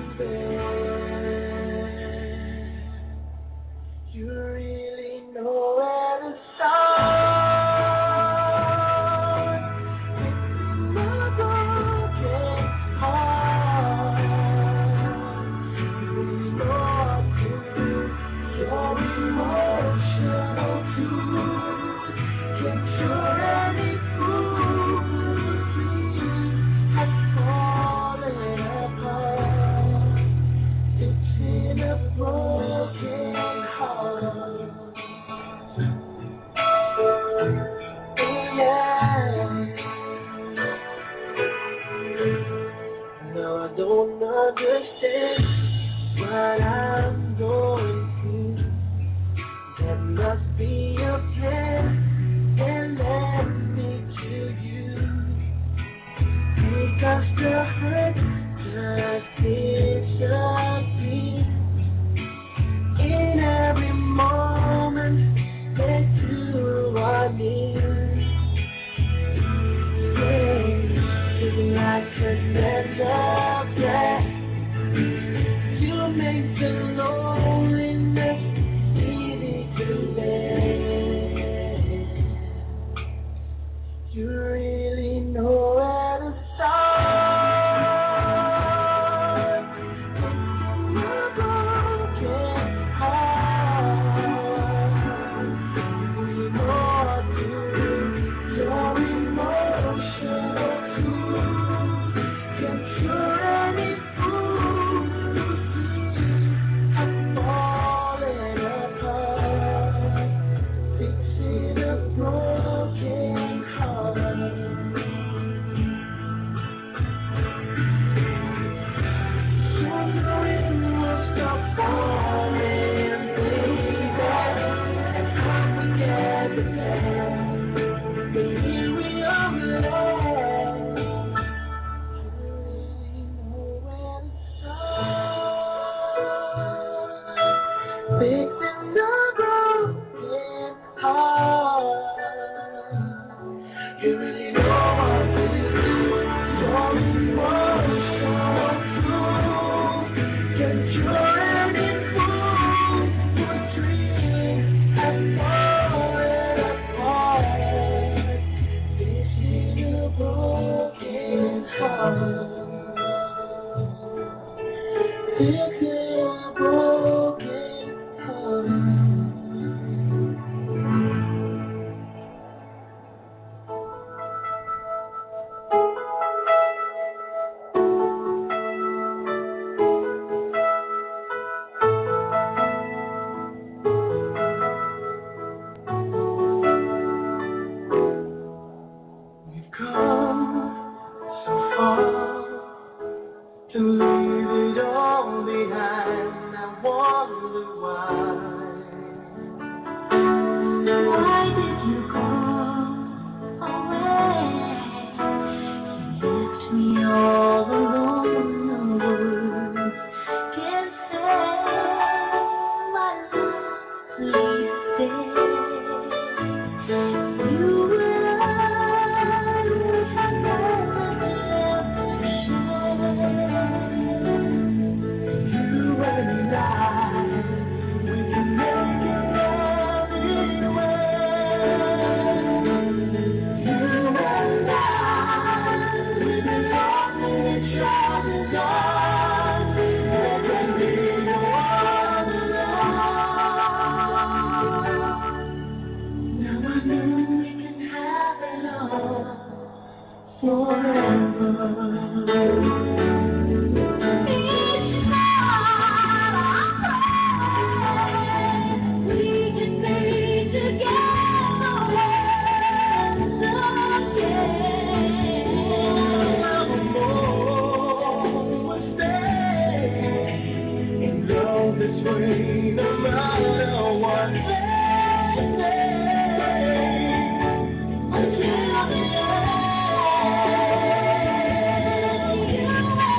A: there. You really know where to start. It's my broken heart. You really know what to do. Your emotional tools can cure any fool has fallen apart. It's in a broken heart. Yeah. No, I don't understand what I'm going through. There must be a plan, and let me to you. Because the hurt just disappears in every moment that you are near. Yeah, it's like a desert breath. You make the loneliness easy to bear. You really know where to start. It's my broken heart. You know what to do. Your emotional tools can cure any fool who has fallen apart. Fixing a broken heart. Somewhere was the falling, baby, and I forget the past. But here we are left. You really know where to start. Fixing the broken heart. You really know what to do. Your emotional tools can cure any fool whose dreams have fallen apart. This is a broken heart. This is a broken heart. We've come so far to leave it all behind. I wonder why. Why did you go away? You left me all alone. No words can say my love, please stay. You and I have never left the shore. You and I, we can make it anywhere. You and I, we belong in each other's arms. There can be no other love. Now I know we can have it all forever. Each time I pray we can be together once again. Forevermore we'll stay in love this way, no matter what they say. Until the end.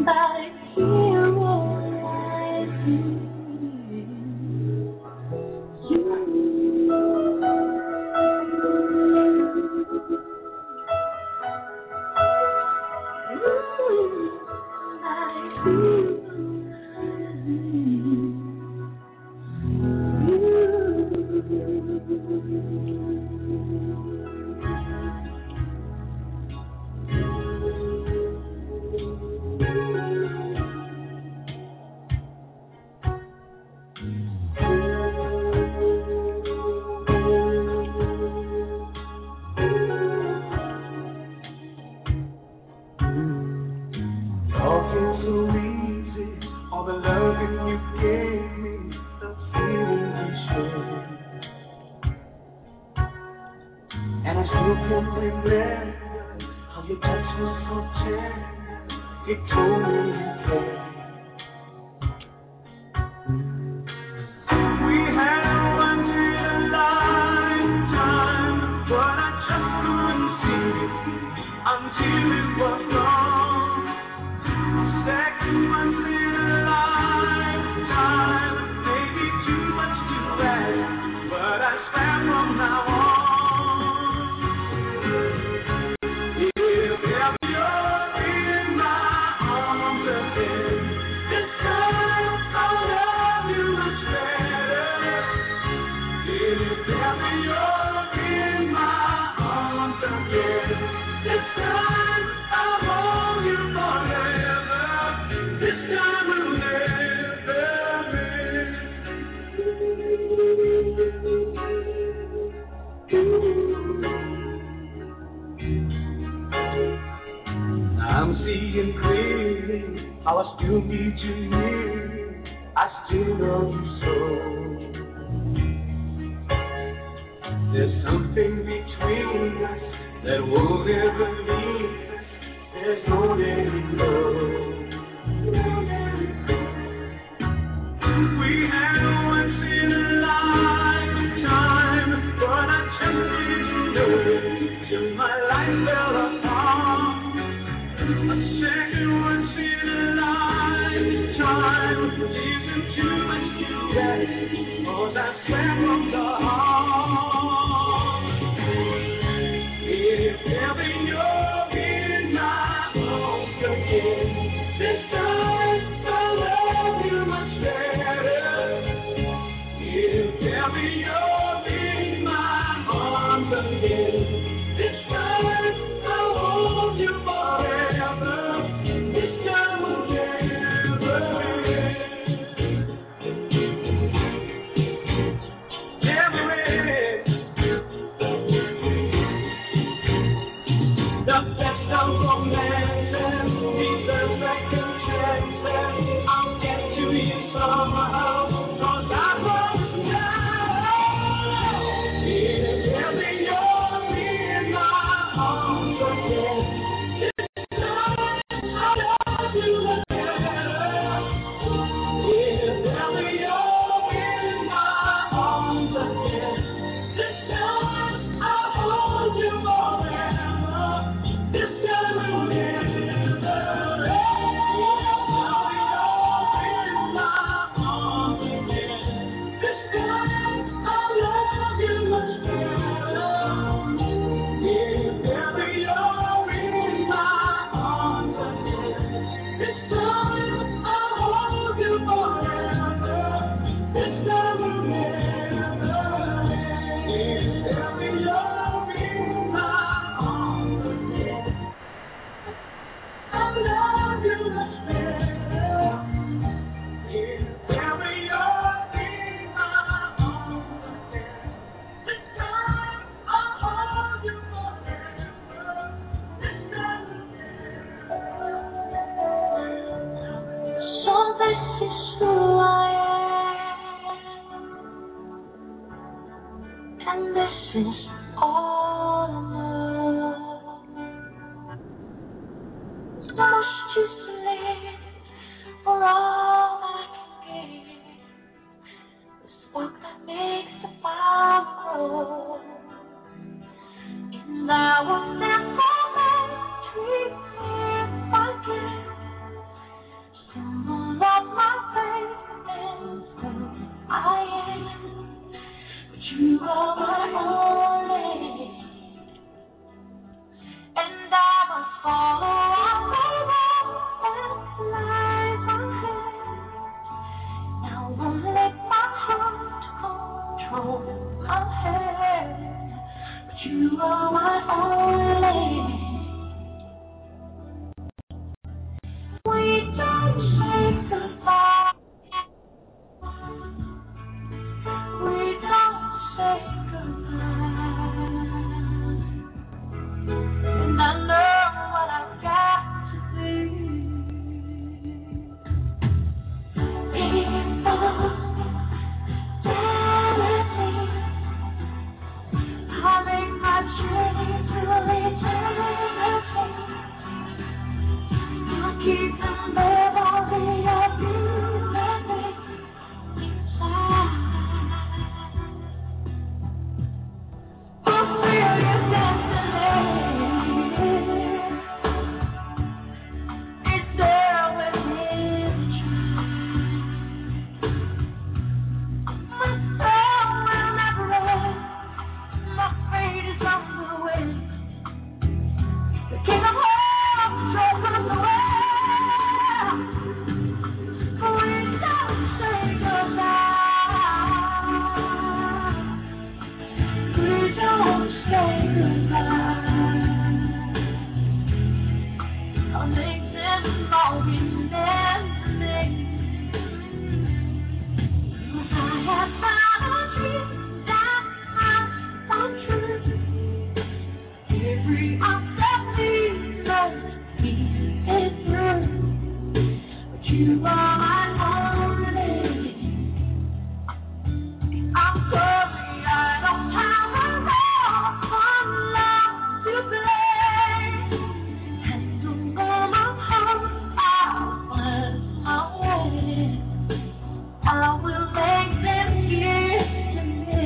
B: somebody hero like you.
A: Talking so easy, all the loving you gave me, the feeling we shared. And I still can remember how your touch was so tender. It told me you cared. We had once in a lifetime, but I just couldn't see it until it was gone. Second once in a lifetime, maybe too much to ask, but I swear from now on, if ever you're in my arms again, this time I'll love you much better. If ever you're in my arms again, this time I'll hold you forever. This time will never miss. I'm seeing clearly how I still need you near me. I still love you so. There's something between us that won't ever leave us. There's no letting go. We had once in a lifetime, but I just didn't know it till my life fell apart. A second once in a lifetime isn't too much to ask, 'cause I swear from the heart. If ever you're in my arms again, this time I'll love you much better. If ever you're in my arms again, this time I'll hold you forever. This time will never end. Never end. The best of romances, these are second chances. I'll get to you somehow, 'cause I won't know. If ever you're in my arms again, this time I'll love you better. If ever you're in my arms again, this time I'll hold you forever. This time will never end. If ever you're in my arms again, this time I'll love you much better. If ever you're in my arms again, this time I'll hold you forever. This time will never end. If ever you're in my arms again, I'll love you much better. If ever you're in my arms again, this time I'll hold you forever. This time will never end. So this is who I am, and this is all I know. So much to live for all I can give. The spark that makes the fire grow. And I will never treat if I can.
B: You are my only. I'm sorry I don't have a lot of love to play. And to all my heart I went away. I will make them hear to me.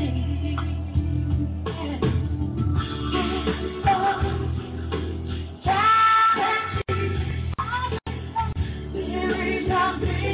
B: There is nothing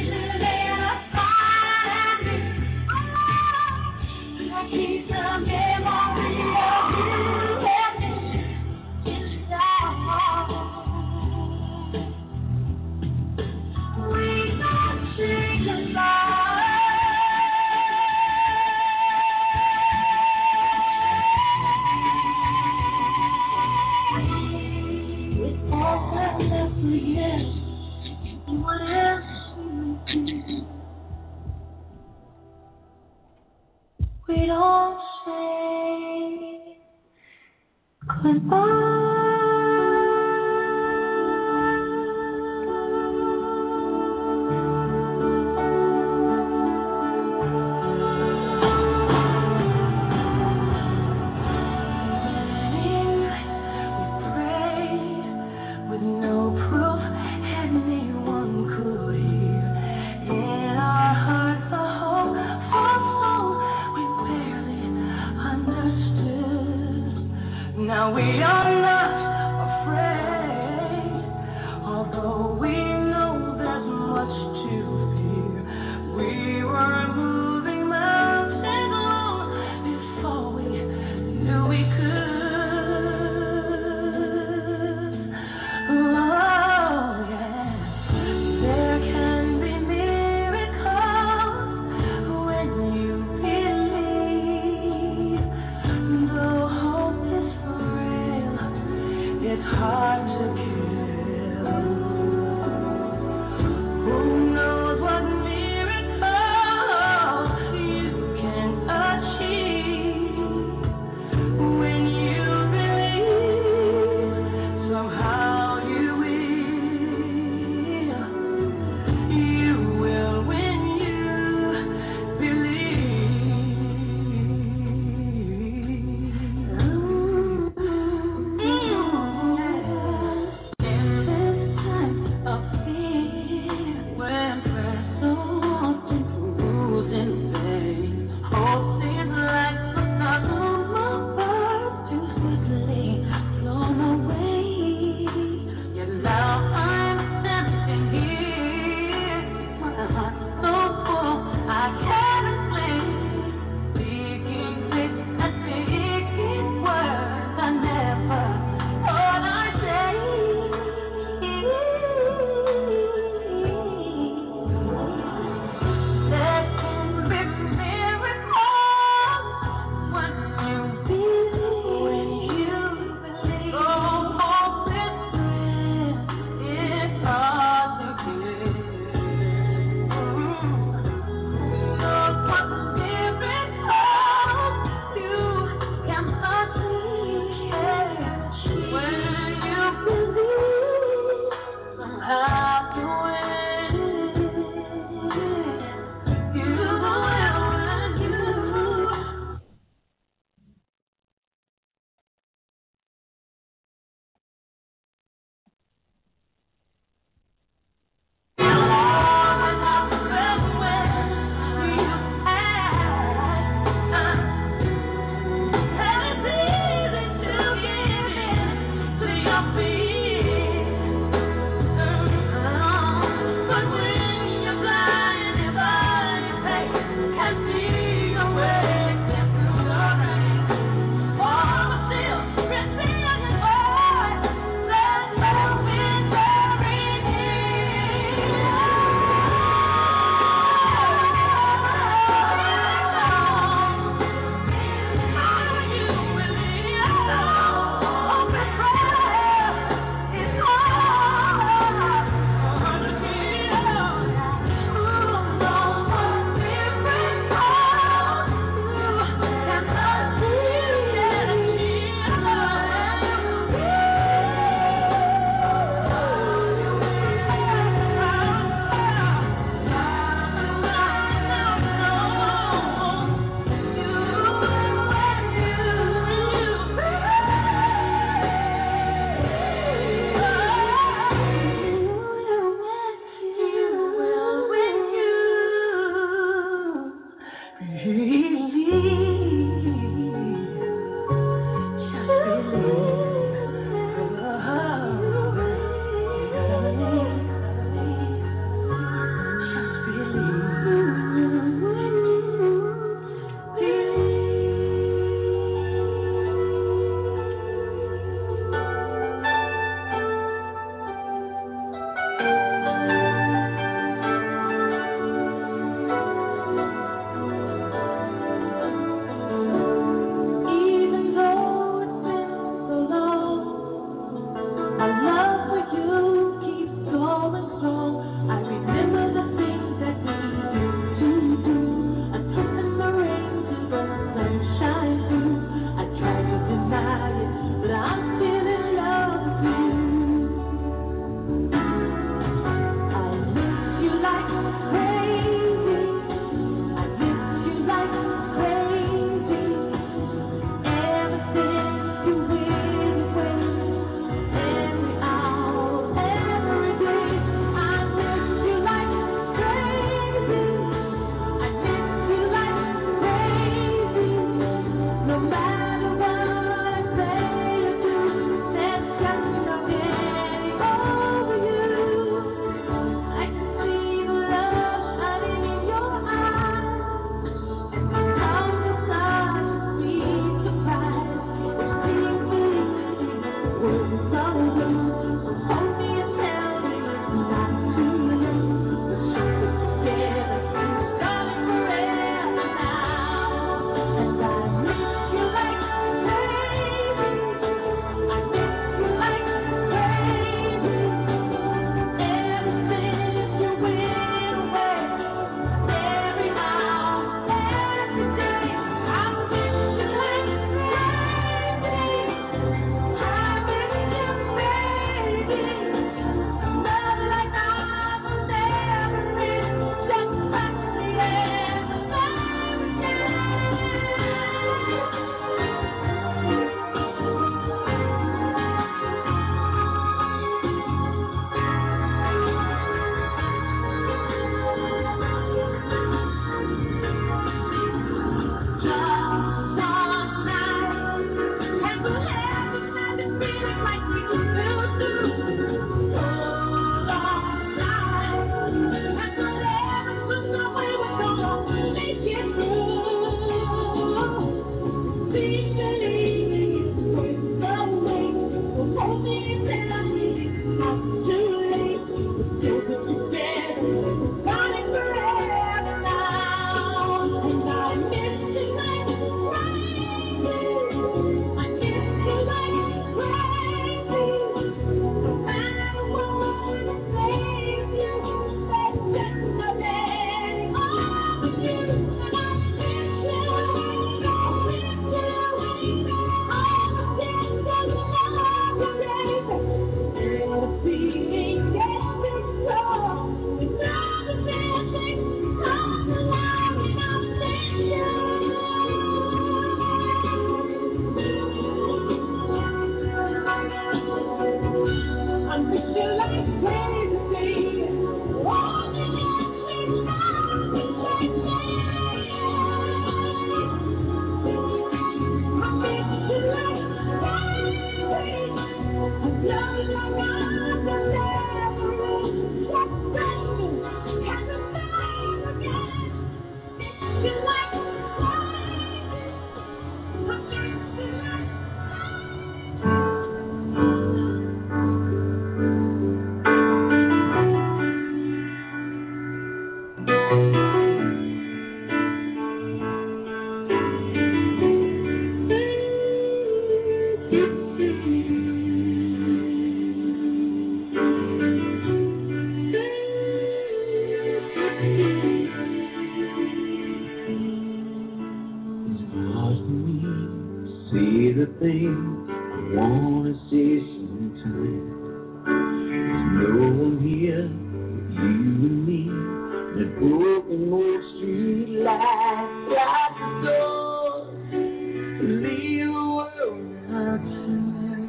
A: Broken old street lights, lock the doors, leave the world outside.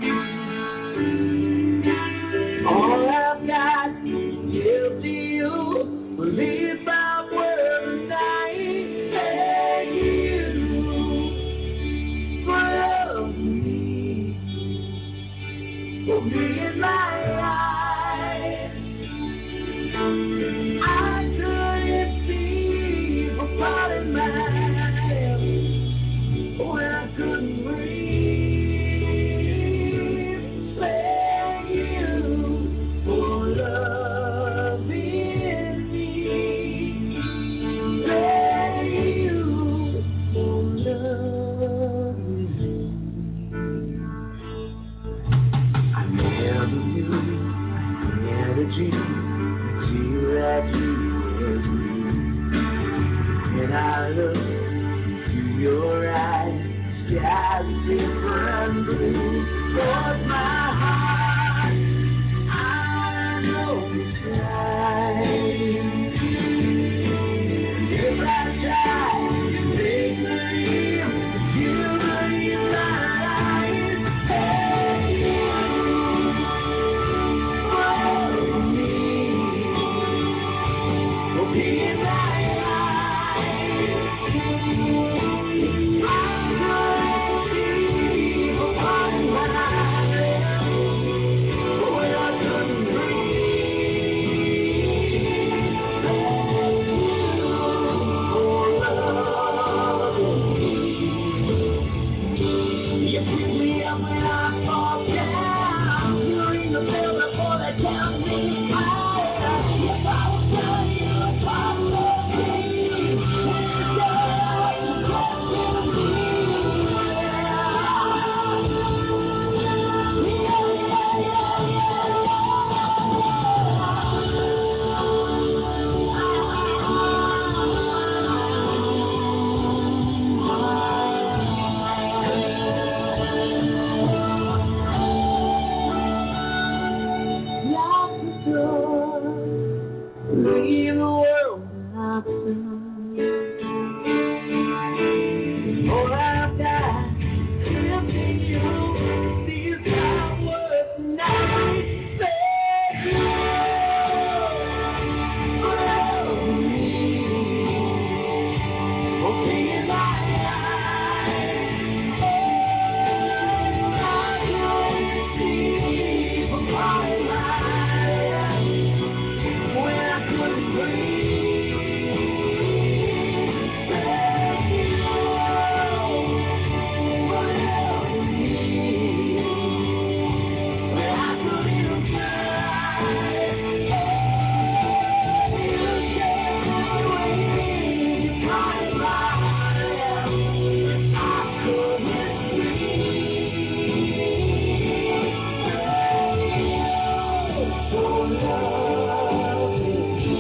A: All I've got to give to you will leave my world tonight. Thank you for loving me, for being my life. I couldn't see for falling mine when I couldn't breathe. Thank you for loving me. Thank you for loving me. I never knew, I never dreamed that you were me. And I look into your eyes, skies different blue. Close my heart, I know it's right. If I try to make believe, you believe my life. Hey, you follow me. Being my life, I could see upon my life when I couldn't breathe. Thank you for loving me. You pick me up when I fall down. You ring the bell before they count me higher. If I was telling you. Leave the world outside. All I've got is you. These hours tonight. Thank you for loving me, for being my life. I couldn't see for my life when I couldn't breathe. Thank you for loving me when I couldn't even try. You saved me my life. I couldn't breathe. For loving me.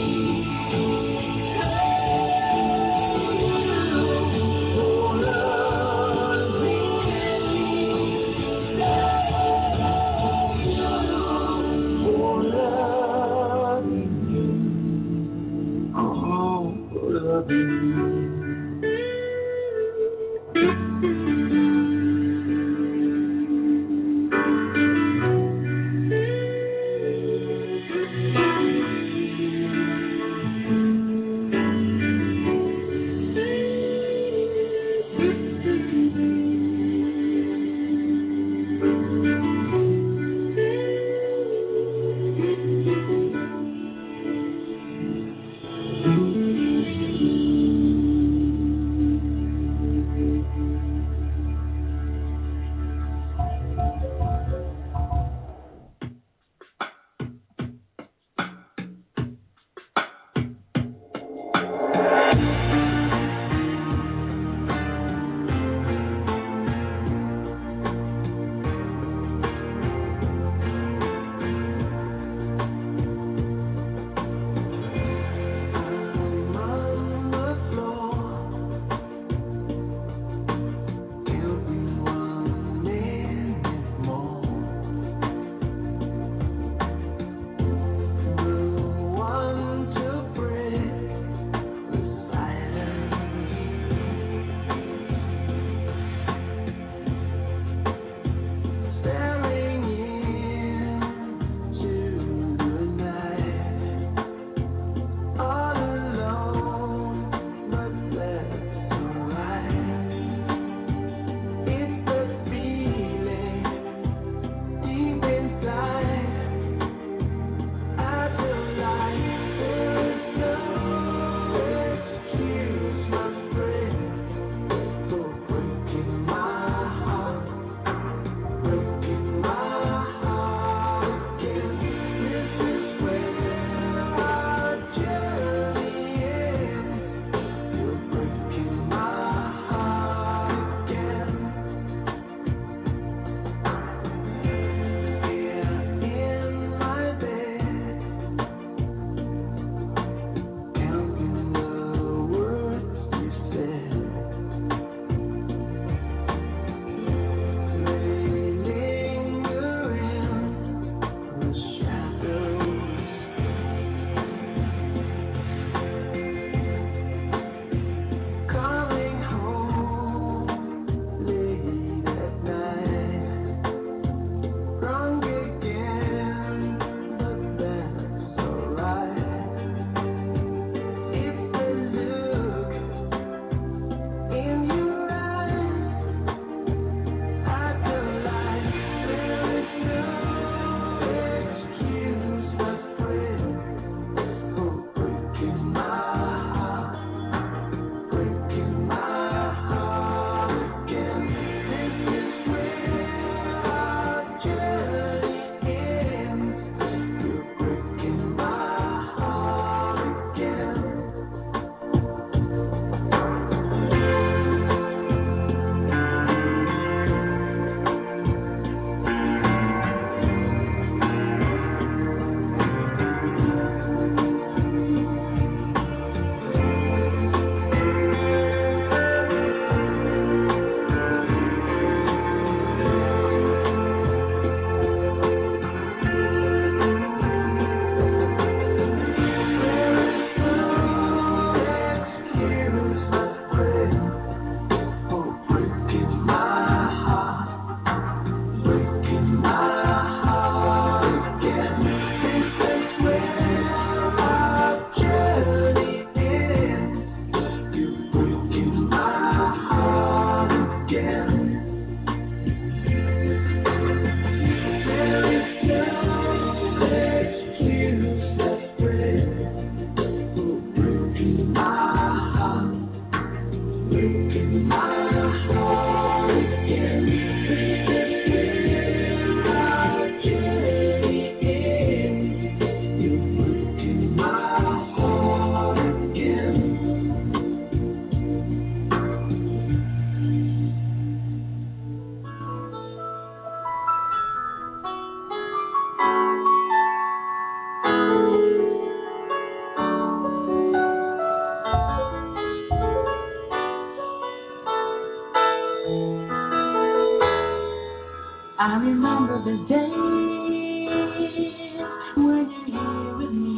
A: the days when you're here with me.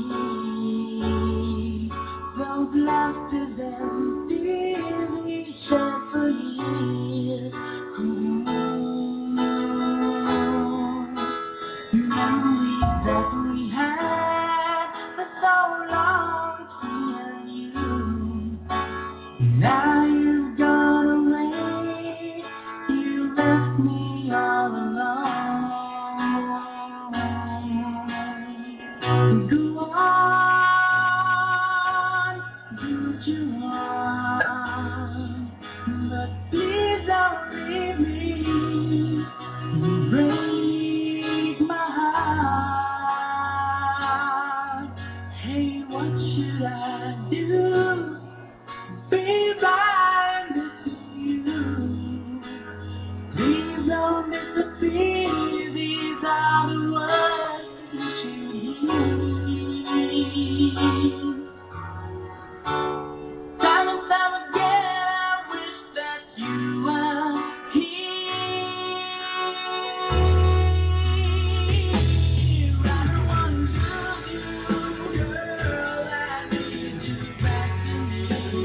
A: Those laughters and tears we shared for years. Memories that we had for so long, seeing you. Now you've gone away, you left me all alone. Go on, do what you want, but please don't leave me. You break my heart. Hey, what should I do? Be blinded to you. Please don't disappear. These are the words that you hear. Time and time again, I wish that you were here. I don't want to lose you, girl. I need you back to me.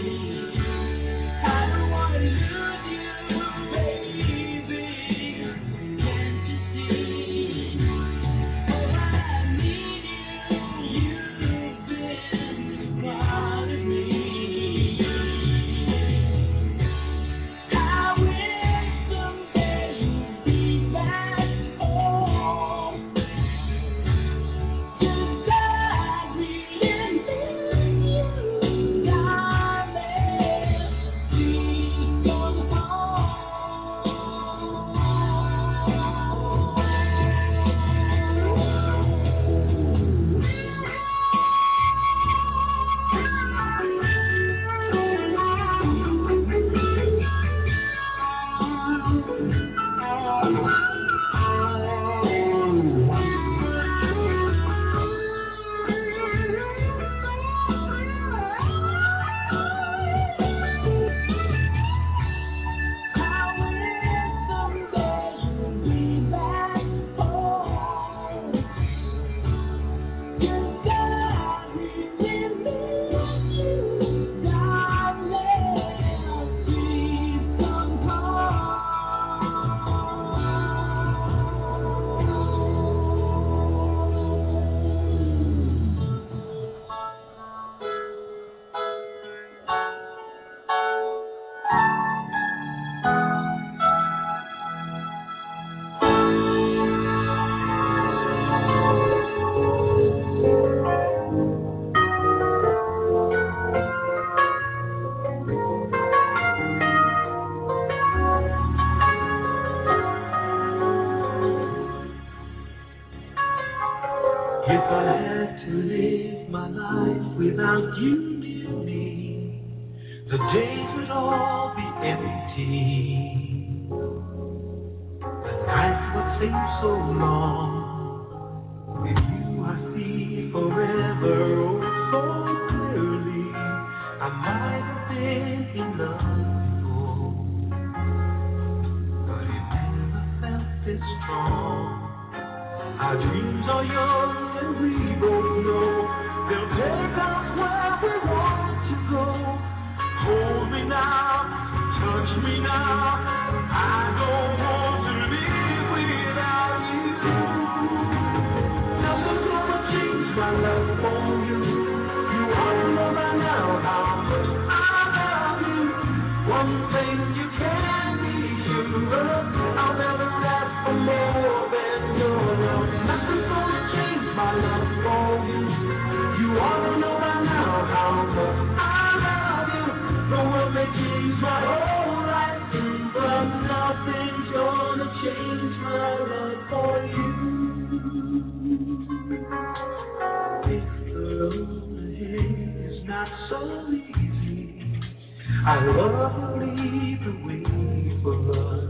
A: I don't want to lose you, baby. Can't you see? Oh, I need you. You've been part of me. I wish someday you'd be back home. 'Cause I really miss you, darling. Please come home. I wish someday you'd be back home. 'Cause I really miss you, darling. Please come home. If I had to live my life without you near me, the days would all be empty. The nights would seem so long. With you I see forever oh so clearly. I might have been in love before, but it never felt this strong. Our dreams are young and we both know they'll take us where we want to go. Hold me now, touch me now. I don't want to live without you. Nothing's gonna change my love for you. You ought to know by now how much I love you. One thing you can be sure of, I'll never ask for more than your love. Nothing's gonna change my love for you. You ought to know by now how much I love you. The world may change my whole life, but nothing's gonna change my love for you. If the road ahead is not so easy, I love to lead the way for us.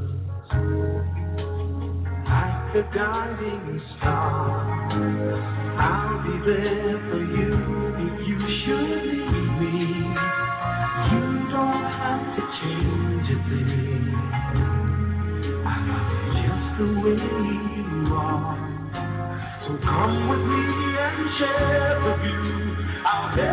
A: Like a guiding star, I'll be there for you if you should need me. You don't have to change a thing. I love you just the way you are.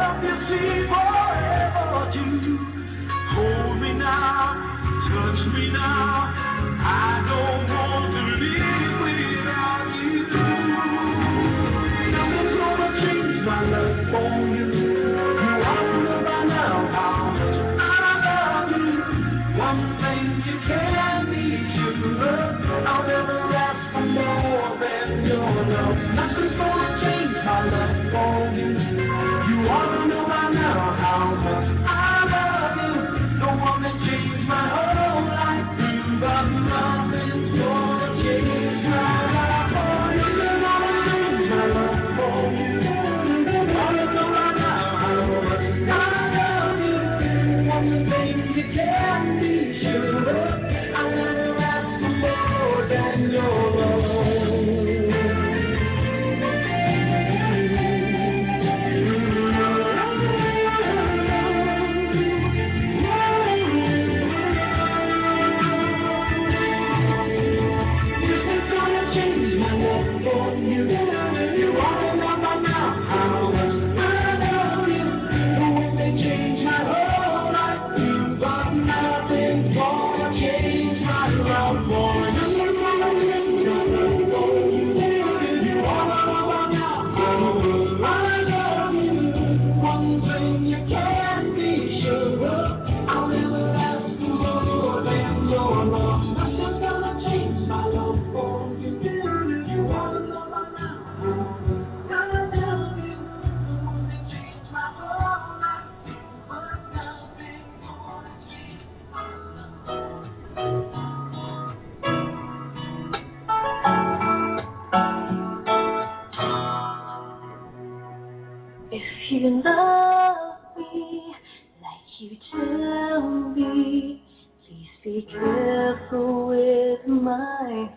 B: You love me like you tell me. Please be careful with my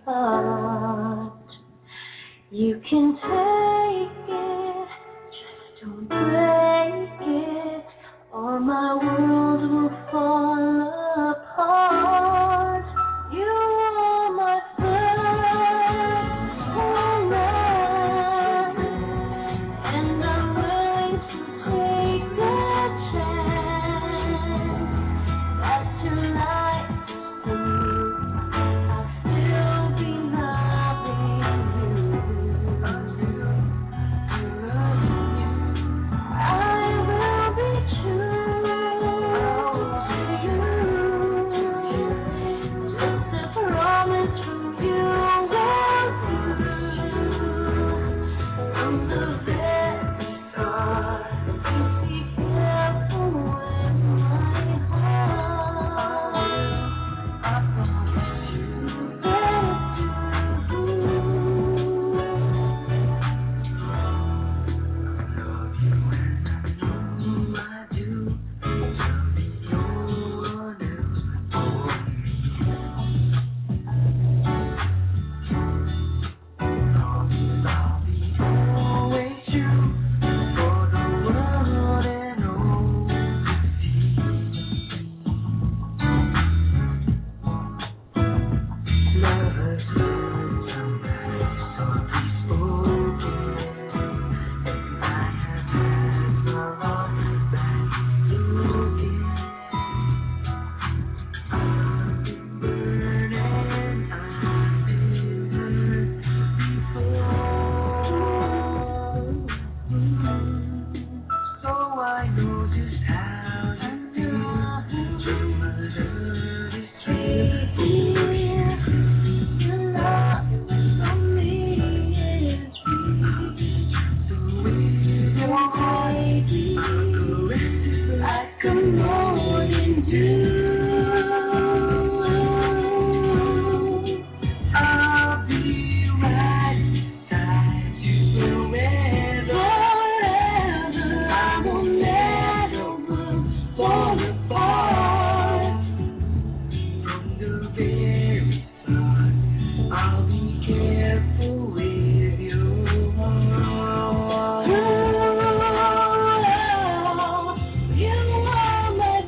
B: heart. You can take it, just don't break it, or my world will fall apart. You are my first woman, and I'm willing to take a chance that tonight for you I'll still be loving you. I will be true to you. Just a promise from you will do. From the very start, please be careful with my heart. I promise you that you are my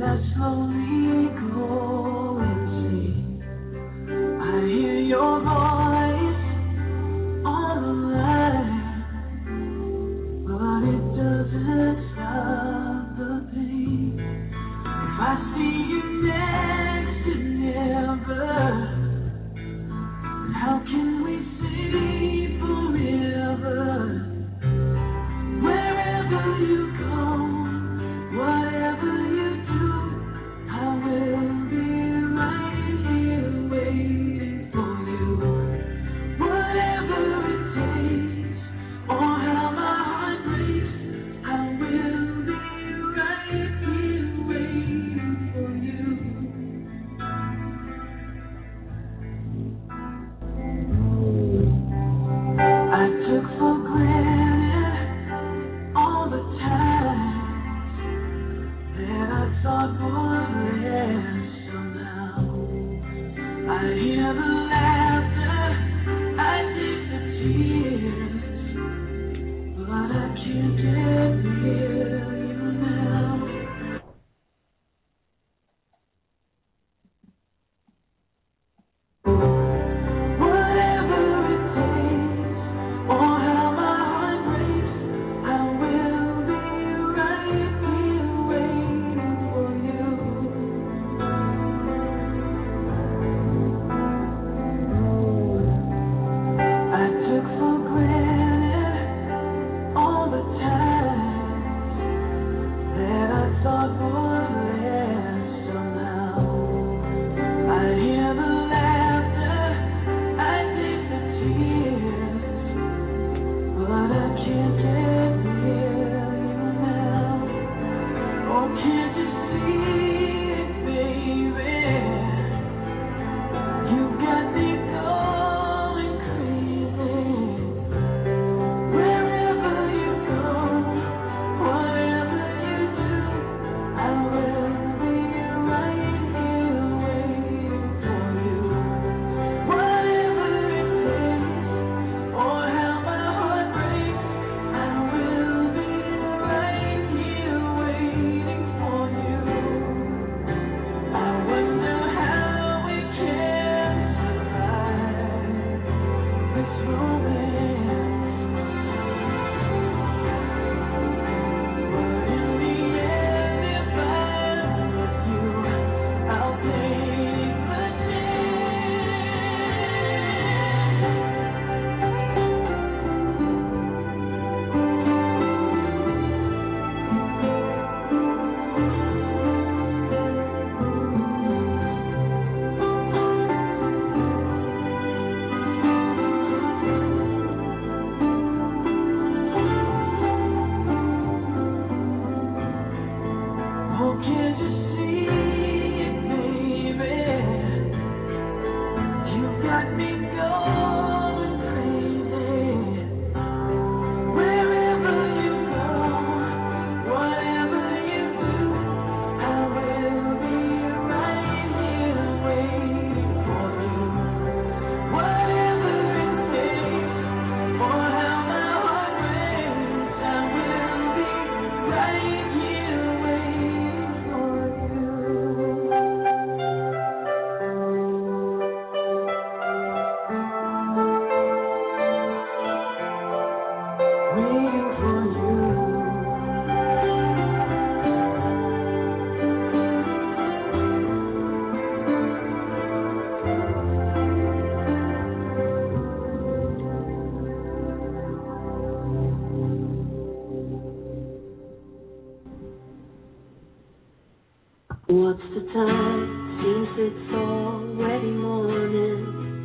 C: What's the time? Seems it's already morning.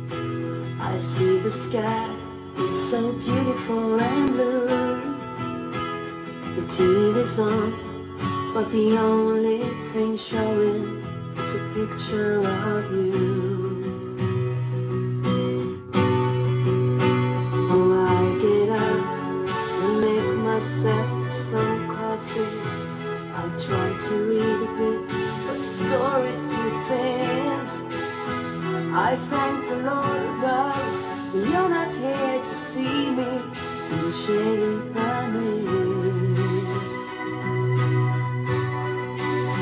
C: I see the sky, it's so beautiful and blue. The T V's on, but the only thing showing is a picture of you. So I get up and make myself some coffee. I try to read a bit, but the story's too thin. I thank the Lord above, but you're not here to see me in the shade and family.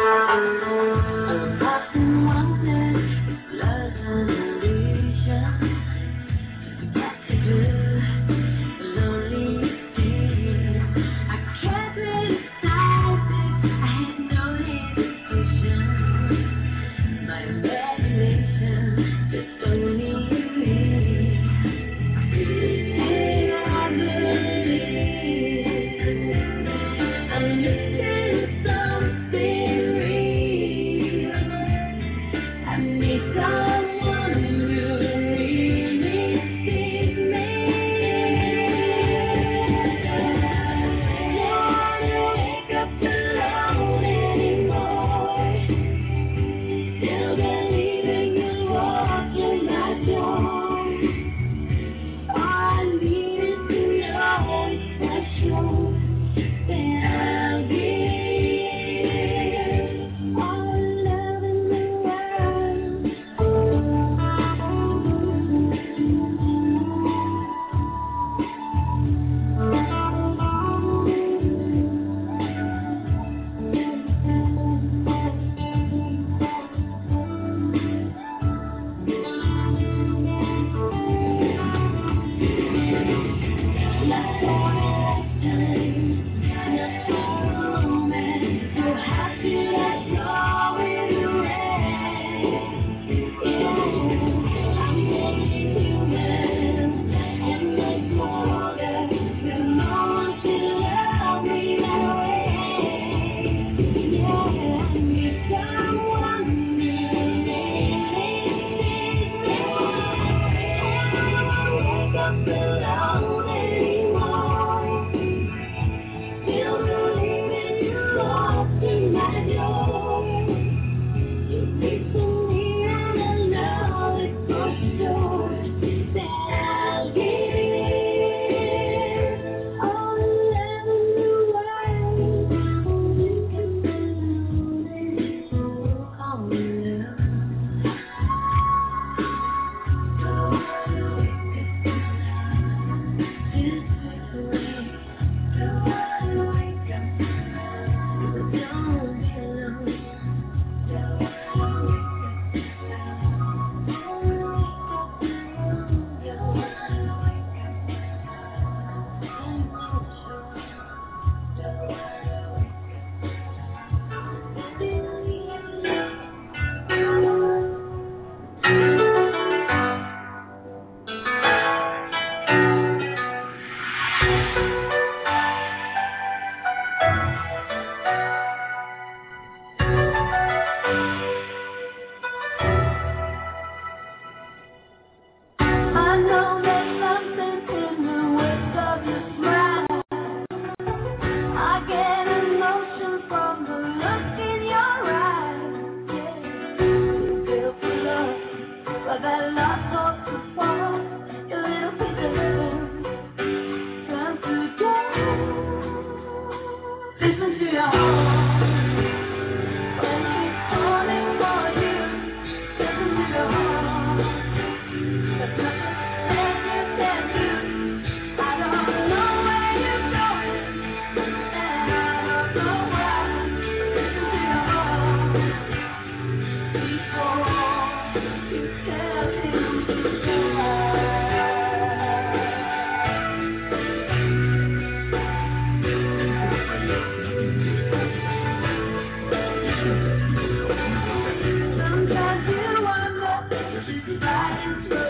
B: Sometimes you wonder if it's right and true.